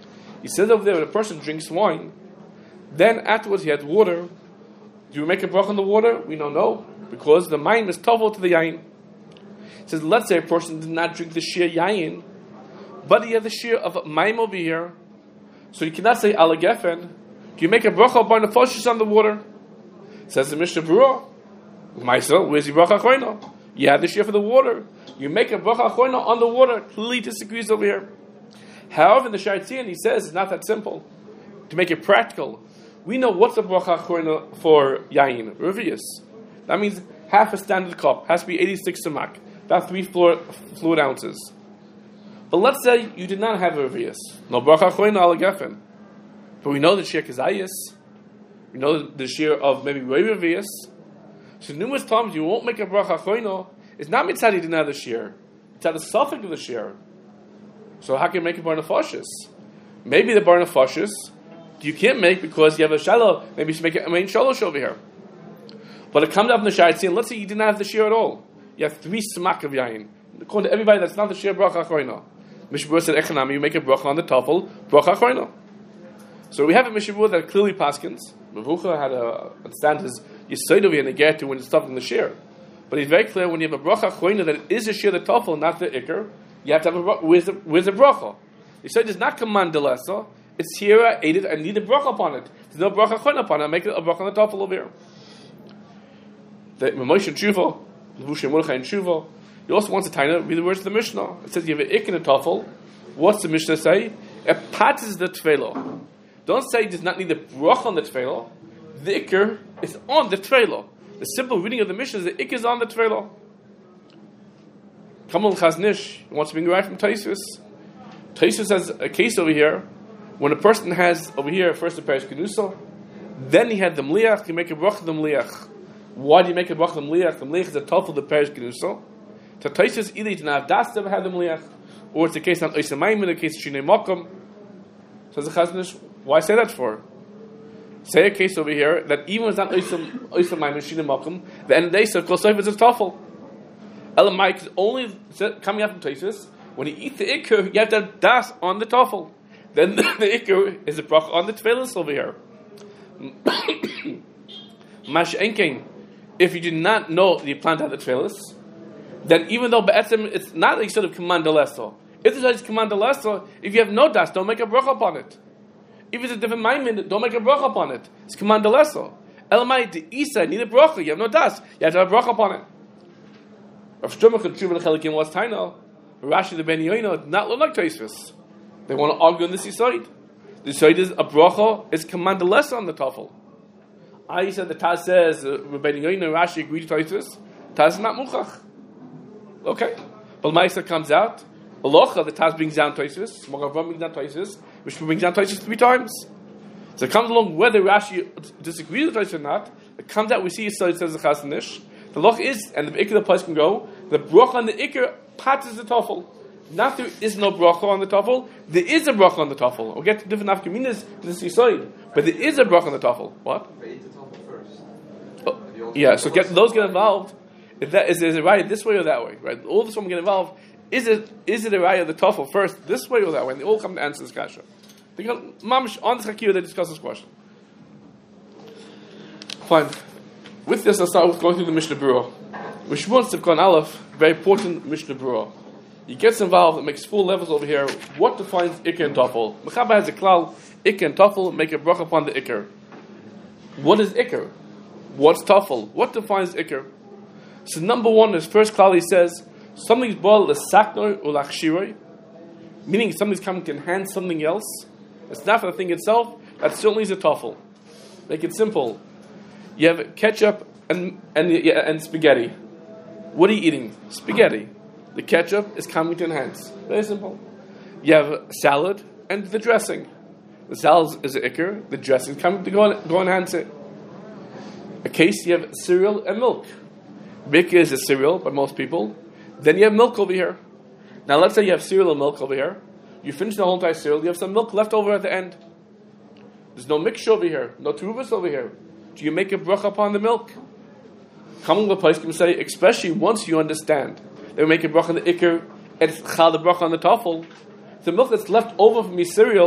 He says over there, when a person drinks wine, then afterwards he has water. Do you make a bracha on the water? We don't know, because the mayim is tovel to the yayin. He says, let's say a person did not drink the shir yayin, but he had the shir of mayim over here, so you cannot say ala gefen. Do you make a bracha by nefashis on the water? Says the Mishnah Berurah, Maisa, where's the bracha achroina? You have the shir for the water. You make a bracha achroina on the water. Clearly disagrees over here. However, in the Sha'ar Tzion, he says it's not that simple. To make it practical, we know what's the bracha achroina for yayin, revius. That means half a standard cup has to be 86 samak, about 3 fluid ounces. But let's say you did not have a revius, no bracha achroina ala gefen. But we know the shir kazayis, we know the shir of maybe revius. So numerous times you won't make a bracha achroina. It's not mitzad you didn't have the shir; it's at the suffix of the shir. So how can you make a bar nefashis? Maybe the bar nefashis you can't make because you have a shallow. Maybe you should make a main shalosh over here. But it comes up in the Sha'ar Tzion. Let's say you didn't have the shir at all. You have 3 smak of yayin. According to everybody, that's not the shir bracha achroina. Mishnah Berurah said echanami, you make a bracha on the tafel bracha achroina. So we have a Mishnah Berurah that clearly paskins. Mevucha had a stand his yisoid over here in the get to when it's stuff in the shir. But he's very clear when you have a bracha achroina that it is a shir the tafel, not the ikr. You have to have a where's the bracha? Yisoid does not command the lesa. It's here, I ate it, I need a bracha upon it. There's no bracha achroina upon it. I make it a bracha on the tafel over here. The Moshe and Tshuva, Levush and Mordechai and Tshuva. He also wants to tie read the words of the Mishnah. It says you have an ik in a tafel. What's the Mishnah say? It patis the tefillah. Don't say it does not need a bracha on the tefillah. The ikr is on the tefillah. The simple reading of the Mishnah is the ik is on the tefillah. Kamal Chaznish wants to bring right from Taisus. Taisus has a case over here when a person has over here first the Perish Kedusa, then he had the Mliach, you make a bracha the Mliach. Why do you make a bracha the Mliach? The Mliach is a tafel the Perish Kedusa. So Taisus either you didn't have das to have the Mliach, or it's a case on Oisamayim, in the case of Shinei Makam. Says the Chaznish, why say that for? Say a case over here that even when it's not Oisamayim and Shinei Makam, the end of the day, so Kosef is a tafel. Elamai is only coming out from Taisus. When you eat the ikr, you have to have das on the tafel. Then the ikr is a bracha on the tefillahs over here. Mash enkein. If you do not know that you plant out the tefillahs, then even though be'etzim it's not like sort of command leso. If it's command leso, if you have no das, don't make a bracha upon it. If it's a different maimin, don't make a bracha upon it. It's command leso. Elamai the isa need a bracha. You have no das. You have to have a bracha upon it. Rav Shmuel and Tshuva Chelikim was taina. Rashi the Ben Yoino did not look like Tosfos. They want to argue on this side. The side is a bracha is commanded less on the tafel. I said the Taz says Ben Yoino and Rashi agree to Tosfos. Taz is not muchach. Okay, but Ma'aser comes out. Alocha the Taz brings down Tosfos. Magavam brings down Tosfos. Mishma brings down Tosfos 3 times. So it comes along whether Rashi disagrees with Tosfos or not. It comes out we see it says the Chazanish. The loch is, and the ikr the place can go, the bracha on the ikr pat is the tafel. Not there is no bracha on the tafel, there is a bracha on the tafel. We'll get to different nafkaminas in this side, but there is a bracha on the tafel. What? Oh, yeah, so those get involved. If that is a raya this way or that way, right? All this one get involved. Is it a raya of the tafel first, this way or that way? And they all come to answer this kasha. Because mamish on the chakir they discuss this question. Fine. With this, I'll start with going through the Mishnah Berurah. Mishnah Tzivkon Aleph, very important Mishnah Berurah. He gets involved and makes 4 levels over here. What defines Iker and Tafel? Mechaba has a klal, Iker and Tafel, make a bracha upon the Iker. What is Iker? What's Tafel? What defines Iker? So number 1, his first klal, he says, something's bal l'saknoi or l'achshiroi, meaning something's coming to enhance something else. It's not for the thing itself, that certainly is a Tafel. Make it simple. You have ketchup and spaghetti. What are you eating? Spaghetti. The ketchup is coming to enhance. Very simple. You have salad and the dressing. The salad is an ikr. The dressing is coming to go enhance it. A case you have cereal and milk. Mikveh is a cereal by most people. Then you have milk over here. Now let's say you have cereal and milk over here. You finish the whole entire cereal. You have some milk left over at the end. There's no mixture over here. No terubas over here. Do you make a bracha upon the milk? Coming to the place can say, especially once you understand, they will make a bracha on the ikr and chal the bracha on the tafel. The milk that's left over from your cereal,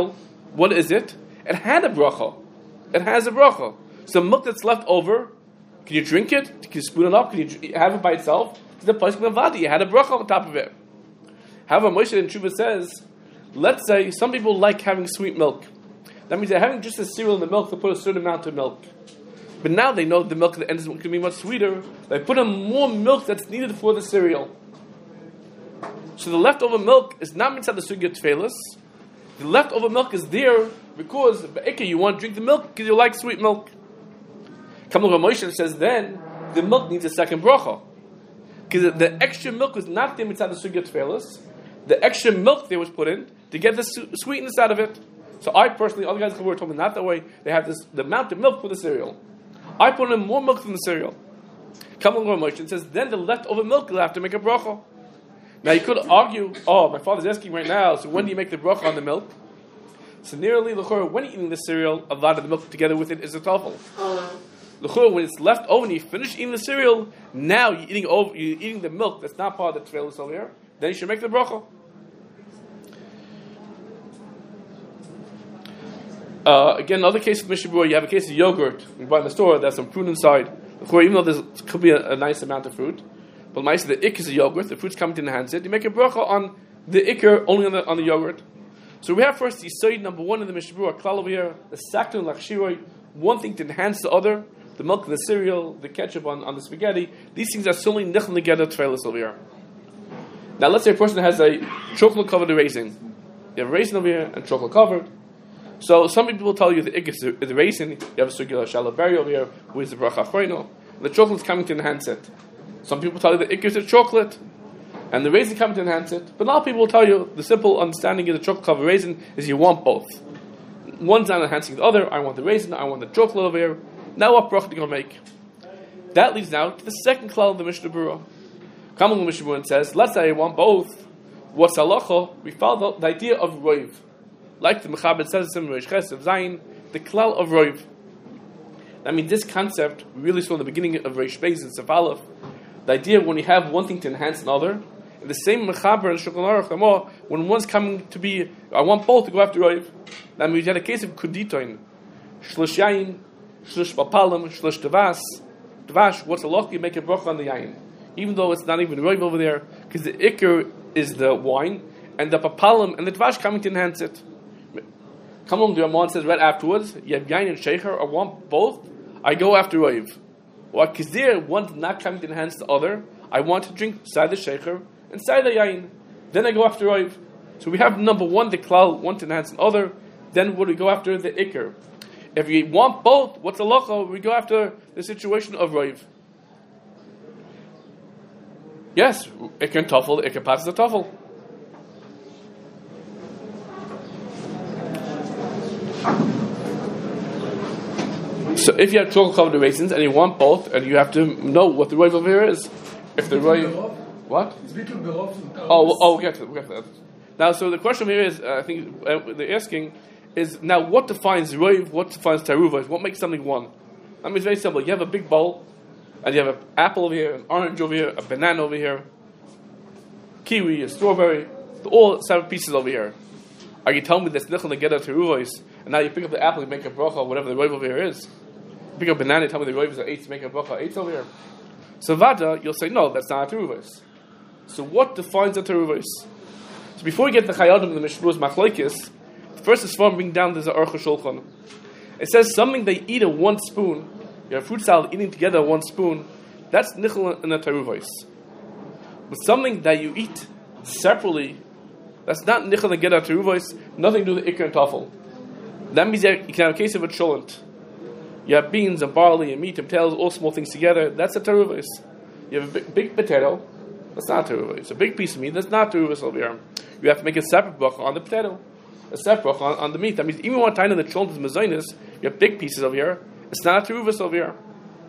What is it? It had a bracha. It has a bracha. So milk that's left over, can you drink it? Can you spoon it up? Can you have it by itself? The pasuk Mavadi, you had a bracha on top of it. However, Moshe in Tshuva says, let's say some people like having sweet milk. That means they're having just a cereal in the milk to put a certain amount of milk. But now they know the milk at the end is going to be much sweeter. They put in more milk that's needed for the cereal. So the leftover milk is not inside the sugya tefilus. The leftover milk is there because you want to drink the milk because you like sweet milk. Kamal Ramoshan says then the milk needs a second bracha. Because the extra milk was not there inside the sugya tefilus. The extra milk there was put in to get the sweetness out of it. So I personally, other guys who told me not that way, they have the amount of milk for the cereal. I put in more milk than the cereal. Kamal Ramoshan says then the leftover milk will have to make a bracha. Now you could argue, my father's asking right now, so when do you make the bracha on the milk? So nearly, l'chorah, when you're eating the cereal, a lot of the milk together with it is a tafel. L'chorah, when it's left over and you finish eating the cereal, now you're eating the milk that's not part of the tefillah over here, then you should make the bracha. Again, another case of Mishnah Berurah, you have a case of yogurt you buy in the store, there's some fruit inside. L'chorah, even though there could be a nice amount of fruit, but the ikr is a yogurt, the fruit's coming to enhance it, you make a bracha on the ikr only on the yogurt. So we have first the Yisod number one in the Mishnah Berurah, klal over here, the sakton lachshiroi, one thing to enhance the other, the milk and the cereal, the ketchup on the spaghetti, these things are solely nichel together tefilus over here. Now let's say a person has a chocolate covered raisin. You have a raisin over here and chocolate covered. So some people will tell you the ikr is the raisin, you have a circular shallow berry over here, who is the bracha achrono, the chocolate's coming to enhance it. Some people tell you the ikr is the chocolate, and the raisin coming to enhance it. But a lot of people will tell you the simple understanding of the chocolate covered raisin is you want both. One's not enhancing the other. I want the raisin, I want the chocolate over here. Now what bracha are you going to make? That leads now to the second klal of the Mishnah Berurah. Kamal Mishnah Berurah says, let's say I want both. What's halacha? We follow the idea of roiv. Like the Mechaber says in Reish Ches of Zayin, the klal of roiv. I mean, this concept we really saw in the beginning of Reish Beis and Sef Aleph. The idea of when you have one thing to enhance another, in the same Mechaber and Shulchan Aruch, when one's coming to be, I want both to go after roiv. That means you had a case of kuditoin, shlosh yayin, shlosh papalim, shlosh dvash. What's a loch? You make a bracha on the yayin, even though it's not even roiv over there, because the ikr is the wine, and the papalim and the dvash coming to enhance it. Come along, the Ramon says right afterwards, you have yayin and shecher. I want both. I go after roiv. Why? Because there, one's not coming to enhance the other. I want to drink inside the shecher, inside the yayin. Then I go after roiv. So we have number one, the klal, one to enhance the other. Then what do we go after? The ikr. If we want both, what's the halacha? We go after the situation of roiv. Yes, ikr and tafel, ikr passes the tafel. So if you have chocolate covered raisins and you want both, and you have to know what the roiv over here is. If the roiv, what? We'll get to that. Now, so the question here is, I think they're asking, is now what defines roiv, what defines teruvah, what makes something one? I mean, it's very simple. You have a big bowl, and you have an apple over here, an orange over here, a banana over here, kiwi, a strawberry, all 7 pieces over here. Are you telling me that's nichel negeder teruvos, and now you pick up the apple and make a bracha, whatever the roiv over here is? You pick up a banana and tell me the roiv is 8 to make a bracha 8 over here. So vada, you'll say no, that's not a teruvos. So what defines a teruvos? So before we get the chayadim and the mishmur's machlokes, first is from bring down there's a Aruch Shulchan. It says something they eat at one spoon. You have fruit salad eating together at one spoon. That's nichel in a teruvos. But something that you eat separately, that's not nichel and get a teruvos. Nothing to do with ikr and tafel. That means you can have a case of a cholent. You have beans and barley and meat and potatoes, all small things together. That's a teruvos. You have a big potato. That's not teruvos. It's a big piece of meat. That's not teruvos over here. You have to make a separate bracha on the potato, a separate bracha on the meat. That means even one time in the cholent is mezainis, you have big pieces over here. It's not a teruvos over here.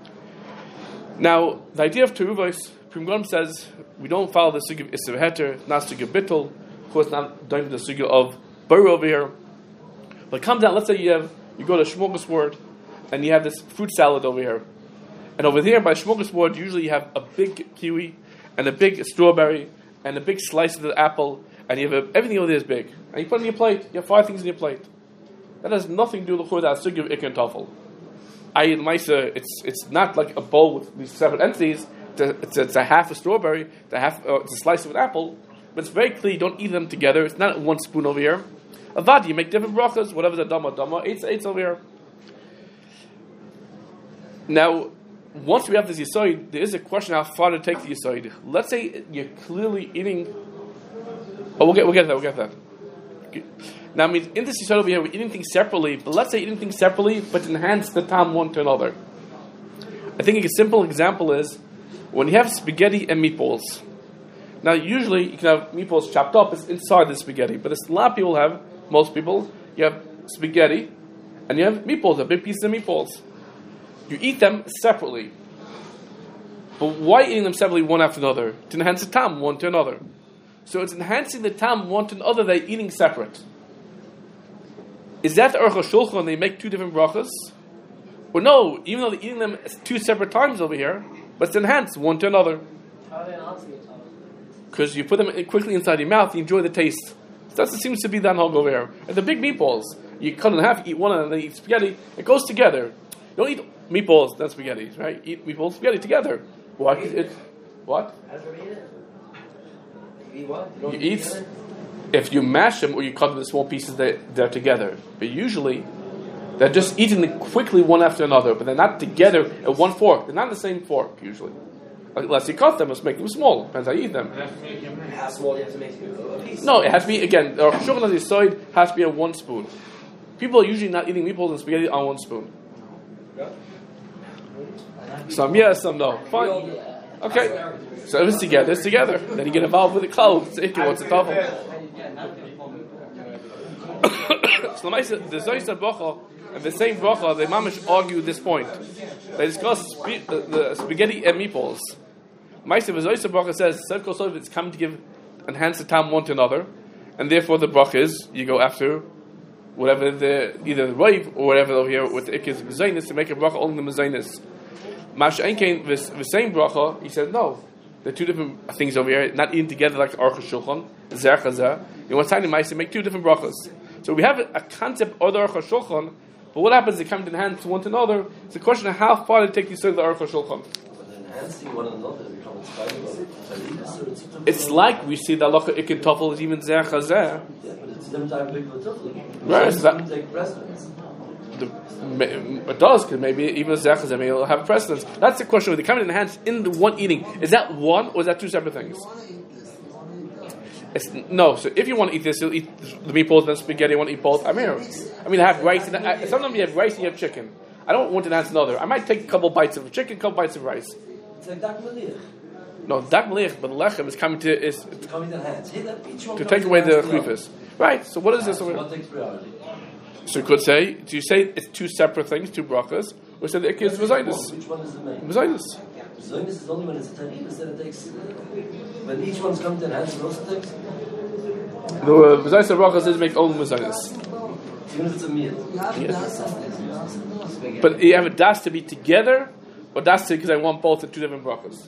Now, the idea of teruvos, Pri Megadim says we don't follow the sugya of Isser Heter, not sugya of bittul. Of course, not doing the sugya of bur over here. But it comes down. Let's say you go to Shmorgasbord and you have this fruit salad over here, and over there by Shmorgasbord usually you have a big kiwi and a big strawberry and a big slice of the apple, and you have everything over there is big, and you put it on your plate. You have 5 things on your plate. that has nothing to do with that sugi of ikr and tafel. It's not like a bowl with these separate entities. It's a half a strawberry, it's a slice of an apple, but it's very clear you don't eat them together. It's not one spoon over here. Avad, you make different brachas, whatever the dama, eight over here. Now, once we have this yisoid, there is a question how far to take the yisoid. Let's say you're clearly eating. We'll get that. Okay. Now, I mean, in this yisoid over here, we're eating things separately, but let's say eating things separately, but enhance the tam one to another. I think a simple example is when you have spaghetti and meatballs. Now, usually you can have meatballs chopped up, it's inside the spaghetti, but a lot of people have, most people, you have spaghetti and you have meatballs, a big piece of meatballs. You eat them separately. But why eating them separately one after another? To enhance the tam one to another. So it's enhancing the tam one to another, they're eating separate. Is that the Aruch HaShulchan, they make two different brachas? Or no, even though they're eating them two separate times over here, but it's enhanced one to another. How are they enhancing it? Because you put them quickly inside your mouth, you enjoy the taste. So that seems to be the anhag over here. And the big meatballs, you cut in half, eat one, and then eat spaghetti. It goes together. You don't eat meatballs, then spaghetti, right? Eat meatballs, spaghetti together. What? What? How do you eat it? You eat what? You eat. If you mash them or you cut them in small pieces, they're together. But usually, they're just eating them quickly one after another, but they're not together at one fork. They're not in the same fork, usually. Unless you cut them, let's make them small. Depends how you eat them. How small do you have to make a piece? No, it has to be, again, the shulchan on the side has to be on one spoon. People are usually not eating meatballs and spaghetti on one spoon. Some yes, some no. Fine. Okay. So if it's together. Then you get involved with the clothes. It's what's the trouble. So the Zoysa Bracha and the same Bracha, they mamish argue this point. They discuss the spaghetti and meatballs. Ma'aseh the Zoysa Bracha says it's coming to enhance the tam one to another, and therefore the Bracha is you go after whatever either the Rav or whatever over here with the Ikkiz Mezainis to make a Bracha only the Mezainis. Masha Einkein, the same Bracha, he said no. They're two different things over here, not eating together like the Aruch HaShulchan, Zer Chazah. You want to Ma'aseh make two different brachas. So we have a concept of the Aruch HaShulchan, but what happens? They come to enhance one to another. It's a question of how far to take you to the Aruch HaShulchan. Enhancing one another becomes valuable. It's like we see the halacha ikin tafel is even Zer Chazah. Yeah, but it's different type of tafel. Right, so that take precedence. It does, because maybe even Zer Chazah may have precedence. That's the question. They come to enhance in the one eating. Is that one or is that two separate things? No, so if you want to eat this, you'll eat the meatballs and the spaghetti. You want to eat both. I'm here. I mean, I have rice. And sometimes you have rice and you have chicken. I don't want to enhance another. I might take a couple bites of chicken, a couple bites of rice. It's like dak malich. No, dak malich, but lechem is coming to enhance. To take away the chlifas. Right. So what is this? What takes priority? So you could say, do you say it's two separate things, two brachas, or say the ikki is v'zaynis? Which one is the main? V'zaynis. V'zaynis is only when it's a tanit, instead it takes. When each one's coming to enhance, it also takes. The v'zaynis of brachas is make only v'zaynis. Even if it's a meal. Yes. But you have a das to be together, or das to because I want both in two different brachas.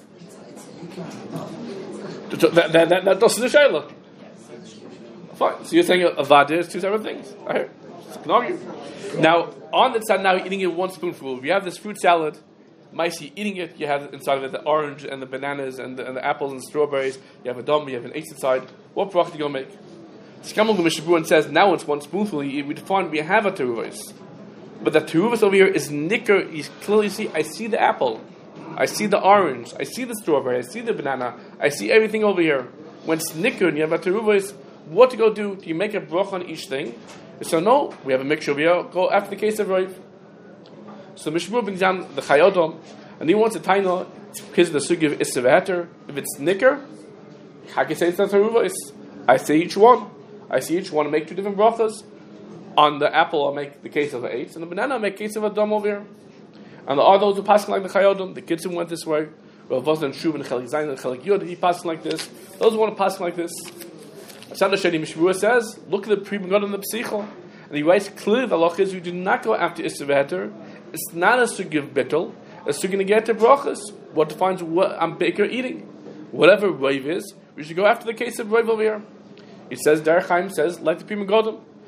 That doesn't the shayla. Fine. So you're saying a vadir is two separate things. I hear. You can argue. Now, on the side, now you're eating it one spoonful. If you have this fruit salad, Maisi eating it, you have inside of it the orange and the bananas and the apples and the strawberries. You have a dom, you have an eighth inside. What bracha do you going to make? Shkamel the Mishabur says now it's one spoonful. We define we have a teruvos, but the teruvos over here is nicker. You clearly see. I see the apple, I see the orange, I see the strawberry, I see the banana, I see everything over here. When it's nicker and you have a teruvos, what to go do? Do you make a bracha on each thing? So no, we have a mixture over here. Go after the case of Rav. So Mishabur brings down the Chayodom, and he wants a taina because of the sugi of Issev. If it's nicker, how can you say it's not teruvos? I see each one. I see each one to make two different brachas. On the apple, I'll make the case of an eight, and the banana, I'll make the case of a dom over here. And there are those who pass like the Chayodom. The kids who went this way, Rav Vosdan Shuv and Chelik Zayin and Chelik Yud, he passed like this. Those who want to pass like this. Asad Sheni Mishmur says, look at the Pri Megadim and the Psichel, and he writes clearly the halach is we do not go after Isser. It's not a sugi of bittul. A sugi to get to brachas. What defines what I'm baker eating? Whatever Rav is, we should go after the case of Rav over here. He says, Derech Chaim says, like the Pri Megadim,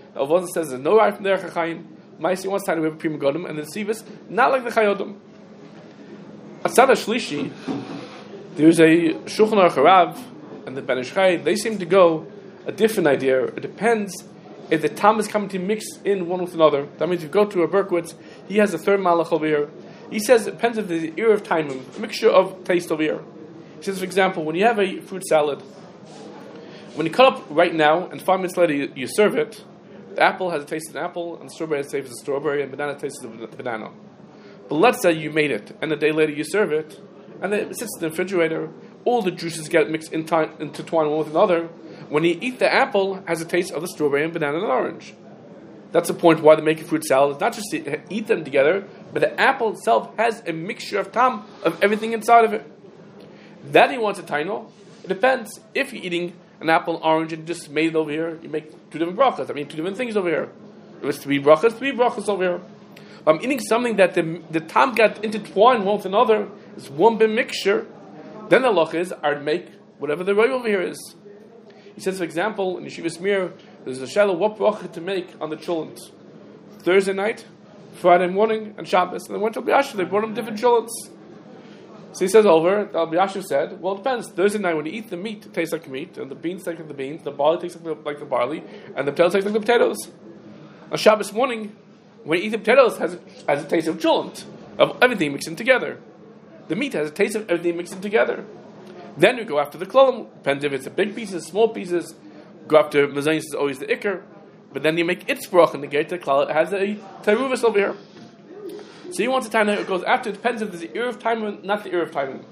Avon says there's no right from there Chachayim. Maisi wants to have a Prima Godim, and the Sivis not like the Chayodim. Atzad Shlishi, there's a Shulchan Aruch Harav and the Ben Ish Chai. They seem to go a different idea. It depends if the Tam is coming to mix in one with another. That means if you go to a Berkowitz, he has a third malach over here. He says it depends if there's an ear of timing, a mixture of taste over here. He says, for example, when you have a fruit salad, when you cut up right now and 5 minutes later you serve it, the apple has a taste of an apple, and the strawberry has a taste of strawberry, and banana tastes of banana. But let's say you made it, and a day later you serve it, and it sits in the refrigerator, all the juices get mixed intertwined one with another. When you eat the apple, it has a taste of the strawberry and banana and orange. That's the point why they make a fruit salad. It's not just to eat them together, but the apple itself has a mixture of tam, of everything inside of it. That he wants a taino. It depends. If you're eating an apple and orange and just made it over here, you make 2 different brachas. I mean, 2 different things over here. If it's 3 brachas over here. If I'm eating something that the tam got intertwined one with another, it's one big mixture, then the halach is, I'd make whatever the roy over here is. He says, for example, in Yeshivas Mir, there's a shallow what bracha to make on the cholent. Thursday night, Friday morning, and Shabbos. And they went to B'yashiv, they brought him different cholents. So he says over, B'yashiv said, well, it depends. Thursday night, when you eat the meat, it tastes like meat, and the beans taste like the beans, the barley tastes like the barley, and the potatoes taste like the potatoes. On Shabbos morning, when you eat the potatoes, it has a taste of cholent, of everything mixing together. The meat has a taste of everything mixing together. Then we go after the klolim. Depends if it's a big pieces, small pieces. Go after mezainis is always the ikr. But then you make its brach in the gate. The klal it has a teruvis over here. So you want to time it goes after. It depends if there's the ear of timing, not the ear of timing.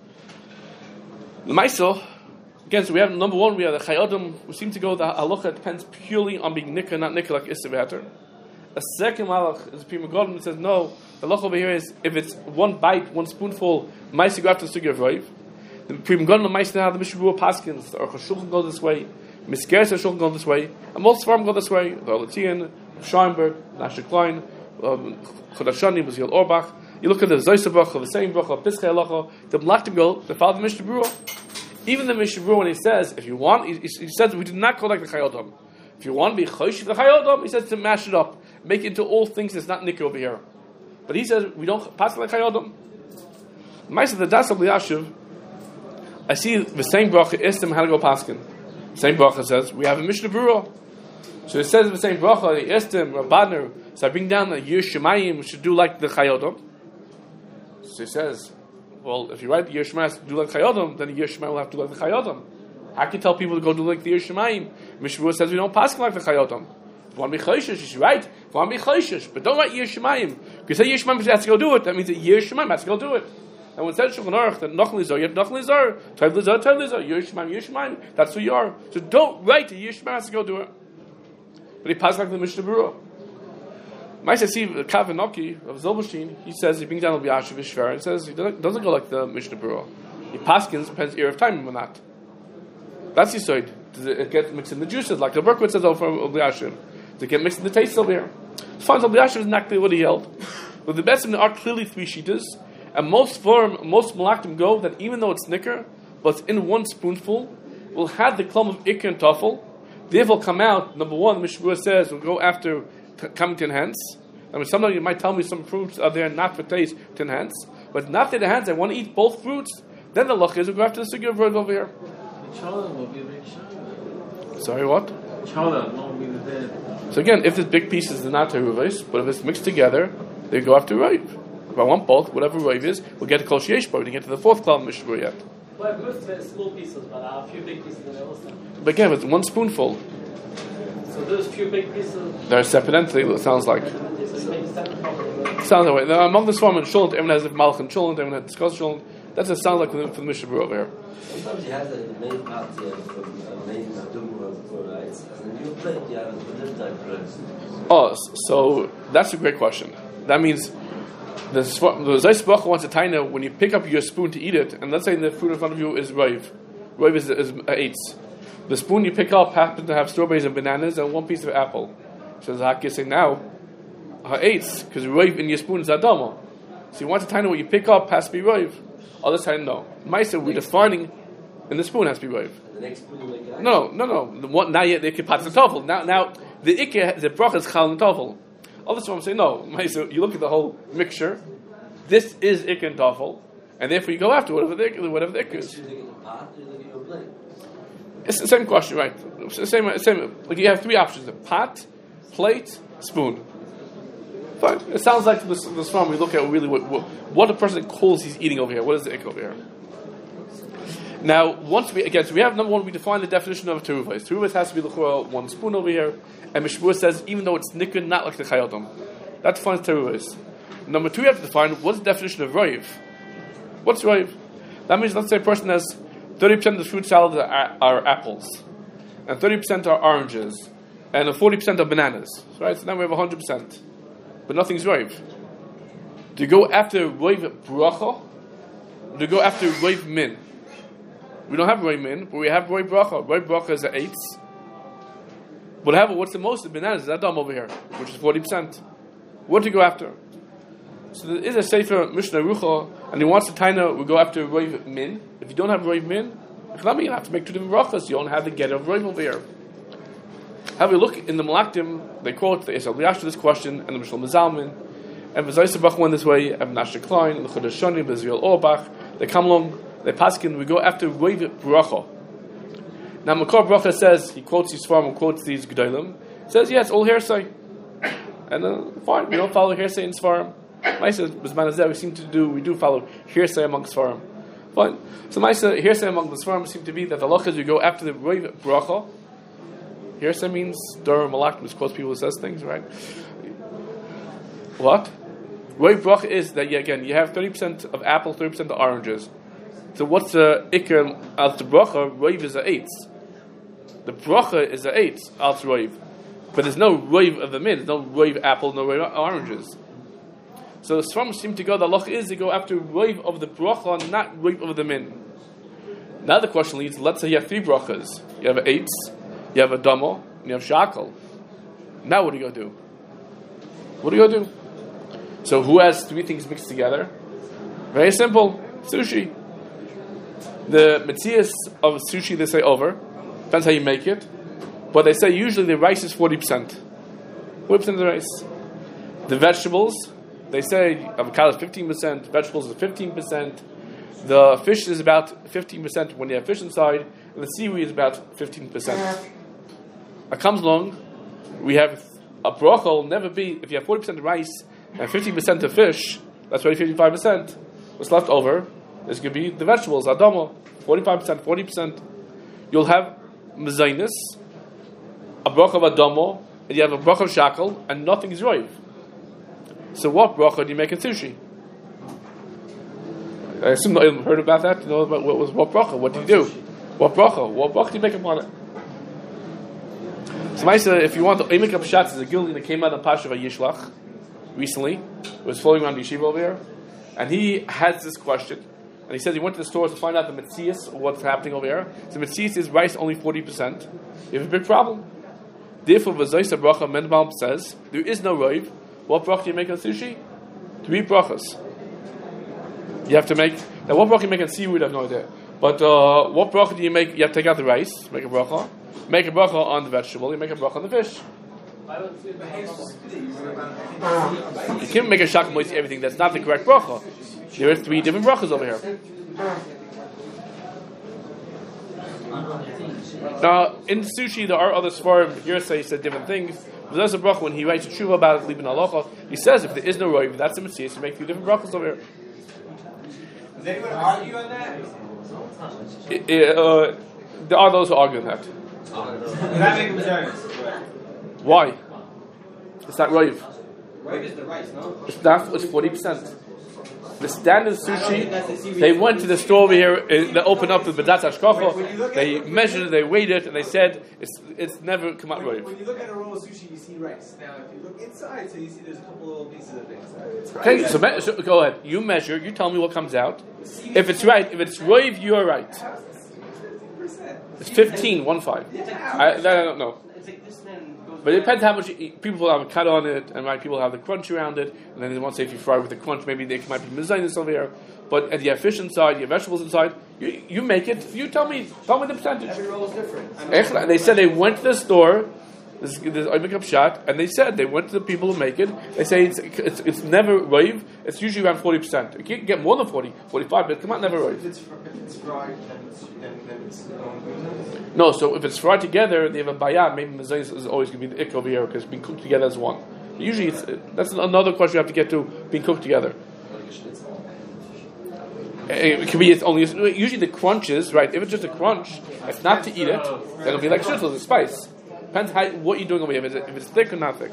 The ma'aseh again. So we have number 1. We have the chayodim. We seem to go the halacha depends purely on being nikah, not nikah like istav. A second malach is Prima Godim that says no. The halacha over here is if it's 1 bite, 1 spoonful. Ma'aseh go after the sugi of roiv. The Prima Godim and Ma'aseh now the Mishnah Berurah paskins. The Aruch HaShulchan go this way. Miskeret HaShulchan go this way. And most Sfarim go this way. The Orlatian, Scheinberg, Nasher Klein, Chodashani, Basil Orbach. You look at the Zoysa Bracha, the same Bracha, Pischei Halacha. The Malachtim go. They follow the Mishnah Berurah. Even the Mishnah Berurah when he says if you want, he says we did not go like the Chayodam. If you want to be Chosh the Chayodam, he says to mash it up, make it into all things that's not nikah over here. But he says we don't pass like Chayodam. Ma'aseh the Das of B'yashiv. I see the same bracha istim how to go paskin. Same bracha says we have a Mishnah Berurah. So it says the same bracha the istim Rabbaner. So I bring down the Yir Shemayim we should do like the Chayodam. So he says, well, if you write the Yir Shemayim to do like Chayodam, then the Yir Shemayim will have to do like the Chayodam. How can you tell people to go do like the Yir Shemayim? Mishnah Berurah says we don't paskin like the Chayodam. If you want to be Chayshish, you should write. If you want to be Chayshish, but don't write Yir Shemayim. If you say Yir Shemayim has to go do it, that means that Yir Shemayim has to go do it. And when it says Shulchan Aruch that Nachal Lizar, you have Nachal Lizar, Tov Lizar, Yishmaim, that's who you are. So don't write it, Yishmaim has to go do it. But he passed like the Mishnah Berurah. Ma'aseh see Kavanoki of Zilberstein, he says, he brings down the B'yashiv Shver, he says, he doesn't go like the Mishnah Berurah. He paskins, depends ear of time or not. That's the side. Does it get mixed in the juices, like the Berkowitz says over B'yashiv? Does it get mixed in the taste over here? As far as B'yashiv is not clear what he held. But the best of them are clearly 3 shitas. And most malachtim go that even though it's nicker, but it's in 1 spoonful, will have the klum of ikr and tafel. Therefore will come out, number 1, the Mishnah Berurah says, will go after coming to enhance. I mean, somebody might tell me some fruits are there not for taste to enhance, but not to enhance, I want to eat both fruits, then the lach is will go after the sugi of roiv over here. Cholent will be big shayla. Sorry, what? Cholent won't be the dead. So again, if there's big pieces, they're not teruvis, but if it's mixed together, they go after roiv. If I want both, whatever roiv is, we'll get to Kol Sheyesh Bo. We didn't get to the 4th klal Mishnah Berurah yet. Well, most small pieces, but a few big pieces in the also. But again, it's 1 spoonful. So those few big pieces. They're a separate entity, it sounds like. Sounds that way. Now, among the Swarm and Shulent, everyone has Malach and Shulent, everyone has discussed Shulent. That's what it sounds like for the Mishnah Berurah over here. Sometimes you have the main part from main Nadum for rights, and then you plate, you have a different type of rice. Oh, so that's a great question. That means the Zayis Bacha wants a taina when you pick up your spoon to eat it, and let's say the food in front of you is roiv. Roiv is eights. The spoon you pick up happens to have strawberries and bananas and 1 piece of apple. So the Hak is saying now, eights, because roiv in your spoon is adama. So you want to taina what you pick up has to be roiv. Other side, no. Ma'aseh, we're defining, and the spoon has to be roiv. The next spoon you make it. No. The one, now they can pass the toffel. Now the bracha is chal and tafel. Other Sfarim say no. So you look at the whole mixture. This is ik and tafel, and therefore you go after whatever the ik is. It's the same question, right? It's the same. Like you have three options: a pot, plate, spoon. Fine. It sounds like this Sfarim we look at really what a person calls he's eating over here. What is the ik over here? Now, once we have number one, we define the definition of a teruvos. Teruvos has to be l'chora one spoon over here, and Mishmur says even though it's nikud, not like the chayodom, that defines teruvos. Number two, we have to define what's the definition of roiv. What's roiv? That means let's say a person has 30% of the fruit salad are apples, and 30% are oranges, and 40% are bananas. Right? So now we have 100%, but nothing's roiv. Do you go after roiv bracha? Do you go after roiv min? We don't have roiv min, but we have roiv bracha. Roiv bracha is 8. What's the most of bananas? Is Adam over here, which is 40%. What do you go after? So there is a Sefer Mishnah Rucha, and he wants to taina, we go after roiv min. If you don't have roiv min, you have to make two different brachas. You don't have the get of roiv over here. Have a look in the Malaktim, they quote the Esau Liash to this question, and the Mishnah Mazalman, and V'zayis Brach went this way, and Nasha Klein, and the Chodesh Shoni, Bezriel Orbach, they come along, they paskin, we go after roiv bracha. Now Makor Bracha says, he quotes these Sfarim and quotes these Gedolim, says yes, all hearsay. And fine, we don't follow hearsay in Sfarim. Maisa, we do follow hearsay among Sfarim. Fine. So Maisa, hearsay among the Sfarim seem to be that the halachas we go after the roiv bracha. Hearsay means Dor Malak, which quotes people who says things, right? What? Roiv bracha is that again you have 30% of apple, 30% of oranges. So what's the ikr al the bracha? Roiv is a 8. The bracha is a 8 al roiv, but there's no roiv of the min. There's no roiv apple, no roiv oranges. So the Sfarim seem to go. The halach is they go after roiv of the bracha, not roiv of the min. Now the question leads. Let's say you have 3 brachas. You have 8, you have a damo, and you have shakal. Now what do you go do? What do you go do? So who has 3 things mixed together? Very simple. Sushi. The metzias of sushi they say over. Depends how you make it. But they say usually the rice is 40%. 40% of the rice. The vegetables, they say avocado is 15%, vegetables is 15%. The fish is about 15% when you have fish inside, and the seaweed is about 15%. It comes along, we have a bracha will never be, if you have 40% of rice and 15% of fish, that's already 55%. What's left over is going to be the vegetables, adamo, 45%, 40%. You'll have mezainis, a bracha of adamo, and you have a bracha of shakal, and nothing is roiv. So what bracha do you make in sushi? I assume you heard about that. You know about what bracha? What do you do? What bracha? What bracha do you make upon it? So Maisa, if you want to make up shots, there's a gilui that came out of Pasha Yishlach recently. It was floating around the yeshiva over here, and he has this question. And he says he went to the store to find out the metzias, what's happening over here. So metzias is rice only 40%. You have a big problem. Therefore, V'zayis bracha Menbaum says there is no roiv. What bracha do you make on sushi? 3 brachas. You have to make. Now, what bracha do you make on seaweed? I have no idea. But what bracha do you make? You have to take out the rice, make a bracha. Make a bracha on the vegetable. You make a bracha on the fish. You can't make a shakal moisi everything. That's not the correct bracha. There are 3 different brachas over here. Now, in sushi, there are other svarim. Hearsay said different things. But there's a bracha when he writes a tshuva about leaving halacha. He says if there is no roiv, that's the mitzvah. You make 3 different brachas over here. Does anyone argue on that? There are those who argue on that. Why? It's not roiv. Roiv is the rice, no? It's not. It's 40%. The standard sushi, they went to the store over here, they opened up the B'dat Hashkacha, they measured it, they weighed it, and they said it's never come out roiv. When you look at a roll of sushi, you see rice. Now, if you look inside, so you see there's a couple little pieces of things. Okay, so go ahead. You measure, you tell me what comes out. If it's right, if it's roiv, you are right. It's 15, 1.5. I don't know. But it depends how much people have a cut on it, and people have the crunch around it, and then they want to say if you fry with the crunch, maybe they might be mezainis over here. But you have fish inside, you have vegetables inside. You make it. You tell me the percentage. Every roll is different. They said they went to the store, This Oimik Pshat, and they said they went to the people who make it. They say it's never Raiv. It's usually around 40%. You can't get more than 40, 45, but come out never Raiv. If it's fried, then it's going No, so if it's fried together, they have a bayah. Maybe mezainis is always going to be the ik over here because it's being cooked together as one. Usually, that's another question you have to get to, being cooked together. It can be, it's only usually the crunches, right? If it's just a crunch, it's not to eat it. Then it'll be like shitzel, it's spice. Depends what you're doing over here. If it's thick or not thick.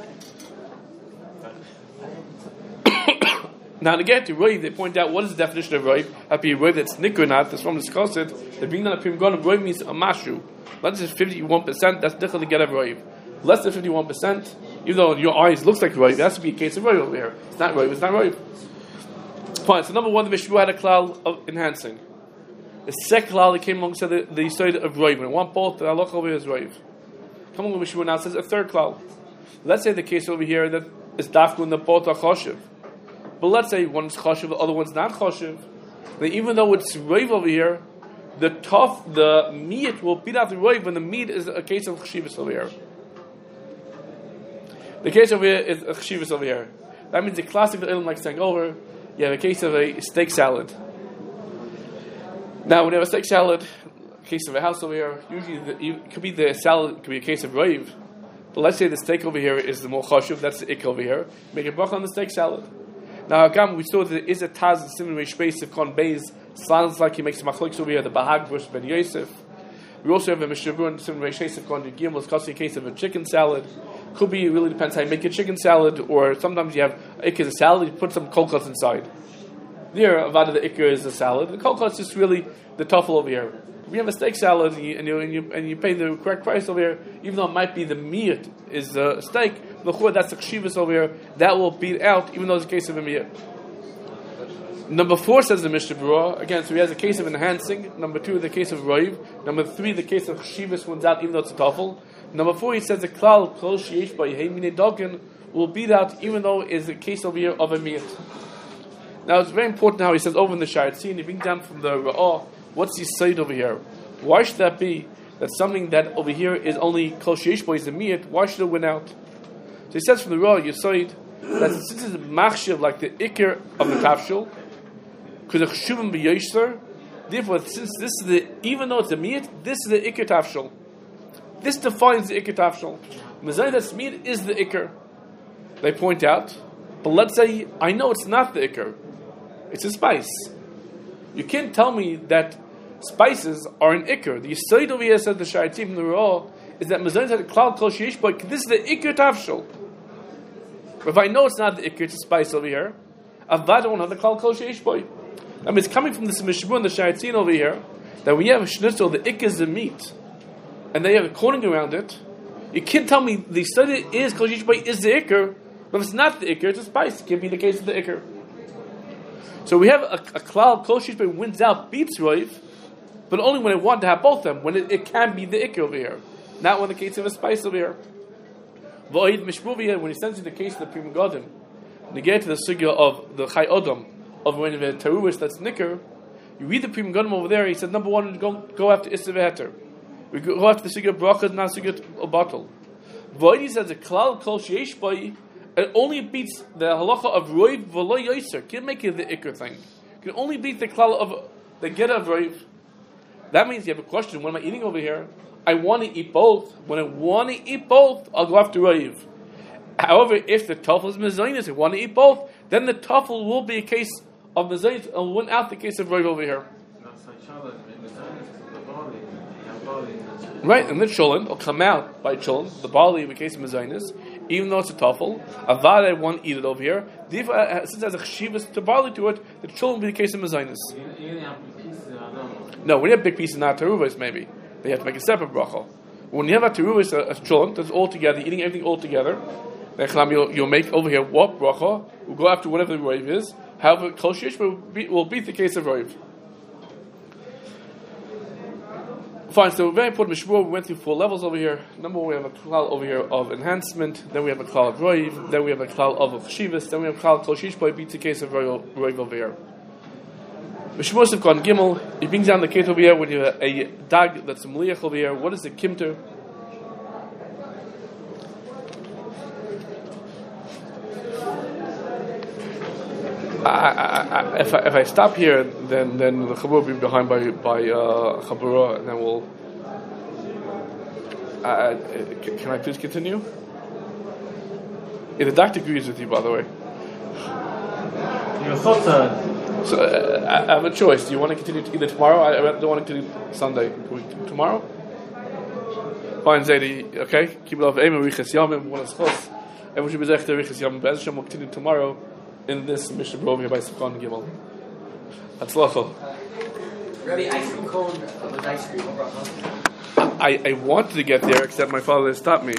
Now to get to Roiv, they point out what is the definition of Roiv. Have to be Roiv that's nick or not. That's from discuss it. They bring down a Prim Gon. Roiv means a mashu. Let's say 51%. That's difficult to get a Roiv. Less than 51%, even though your eyes looks like Roiv, it has to be a case of Roiv over here. It's not Roiv. It's not Roiv. Fine. So number one, the Mishmur had a klal of enhancing. The second klal that came along said the story of Roiv. When it want both, the halacha over here is Roiv. Come along, the Mishmur now says a third klal. Let's say the case over here that is dafku in the both are choshev. But let's say one's choshev, the other one's not choshev. Then even though it's Roiv over here, the meat will beat out the Roiv when the meat is a case of chshivas over here. The case over here is a chshivas over here. That means the classic ilm like saying over, you have a case of a steak salad. Now when you have a steak salad, a case of a house over here, usually it could be the salad, it could be a case of Roiv. But let's say the steak over here is the more choshev, that's the ik over here. Make a bracha on the steak salad. Now, again, we saw that there is a taz in similar space of Kon Beis. Sounds like he makes machloks over here, the Bahag versus Ben Yosef. We also have a Mishavur in similar space of Kon Gimel, discussing a case of a chicken salad. Could be, it really depends how you make a chicken salad, or sometimes you have ik is a salad, you put some kolkos inside. There, Avada the ikr is a salad. The kolkos is just really the tuffle over here. If you have a steak salad and you pay the correct price over here, even though it might be the meat is the steak, that's the chshivas over here, that will beat out, even though it's a case of a meat. Number 4 says the Mishnah Berurah, again, so he has a case of enhancing. Number 2, the case of Roiv. Number 3, the case of chshivas wins out, even though it's a tuffle. Number 4, he says the klal kol sheyesh by heimine dogen will beat out, even though it's a case over here of a meat. Now it's very important how he says over in the Shayat Sin, he brings down from the Ra'ah, what's his side over here? Why should that be? That something that over here is only kol sheyesh by is the meat, why should it win out? So he says from the Ra'ah, Yisoid, that since it's machshav like the ikr of the tafshil, because the chshuvim b'yosher, therefore, since this is even though it's a meat, this is the ikr tafshil. This defines the ikr tafshil. Mezainis that's meat is the ikr. They point out, but let's say I know it's not the ikr. It's a spice. You can't tell me that spices are an ikr. The Yisoid over here said the Shayati from the Ra'ah is that Mezainis had a klal kol sheyesh, but this is the ikr tafshil. If I know it's not the ikr, it's a spice over here, Avad won't have the klal kol sheyesh boy. I mean, it's coming from this Mishmur and the Shayatzin over here that we have a schnitzel, the ikr is the meat, and they have a coating around it. You can't tell me the study is kol sheyesh boy is the ikr, but if it's not the ikr, it's a spice. It can be the case of the ikr. So we have a klal kol sheyesh boy wins out, beats Roiv, but only when I want to have both of them, when it can be the ikr over here, not when the case of a spice over here. V'oid Mishmur when he sends you the case of the Prima Godim, you get to the sugya of the Chai Odom, of when the teruvish that's nicker, you read the Prima Godim over there, he said, number 1, go after Issa V'heter. We go after the sugya of brachas, not sugya of bottle. V'oid he says, the klal kol sheyesh boi, it only beats the halacha of Roiv v'lo yoser. Can't make it the ikr thing. It can only beat the klal of the get of Roiv. That means you have a question, what am I eating over here? I want to eat both. When I want to eat both, I'll go after Roiv. However, if the tuffle is mezainis, I want to eat both, then the tuffle will be a case of mezainis and win out the case of Roiv over here. Right, and the cholent will come out by cholent, the barley in the case of mezainis, even though it's a tuffle. Avad I want to eat it over here. Since it has a chshivas to barley to it, the cholent will be the case of mezainis. No, when you have big pieces, not teruvas, maybe. They have to make a separate bracha. When you have a teruvis, a cholent, that's all together, eating everything all together, then you'll make over here what bracha? We'll go after whatever the Roiv is. However, kol sheyesh will beat the case of Roiv. Fine, so very important. Mishmur, we went through 4 levels over here. Number 1, we have a klal over here of enhancement. Then we have a klal of Roiv. Then we have a klal of chshivas. Then we have a klal kol sheyesh beats the case of Roiv over here. Mishmur of Kon Gimel, he brings down the case over here when you have a dag that's a mliach over here. What is the kimter? If I stop here, then the Chabura will be behind by Chabura, and then we'll. Can I please continue? Yeah, the doctor agrees with you, by the way. Your thoughts are. So I have a choice. Do you want to continue either tomorrow? I don't want to continue Sunday. Can we do tomorrow? Fine, Zaidi. Okay, keep it off. Everyone should be there. We'll continue tomorrow in this Mishnah Berurah by Sifkan Gimel. Hatzlacha. Rabbi, ice cream cone with ice cream. I wanted to get there, except my father stopped me.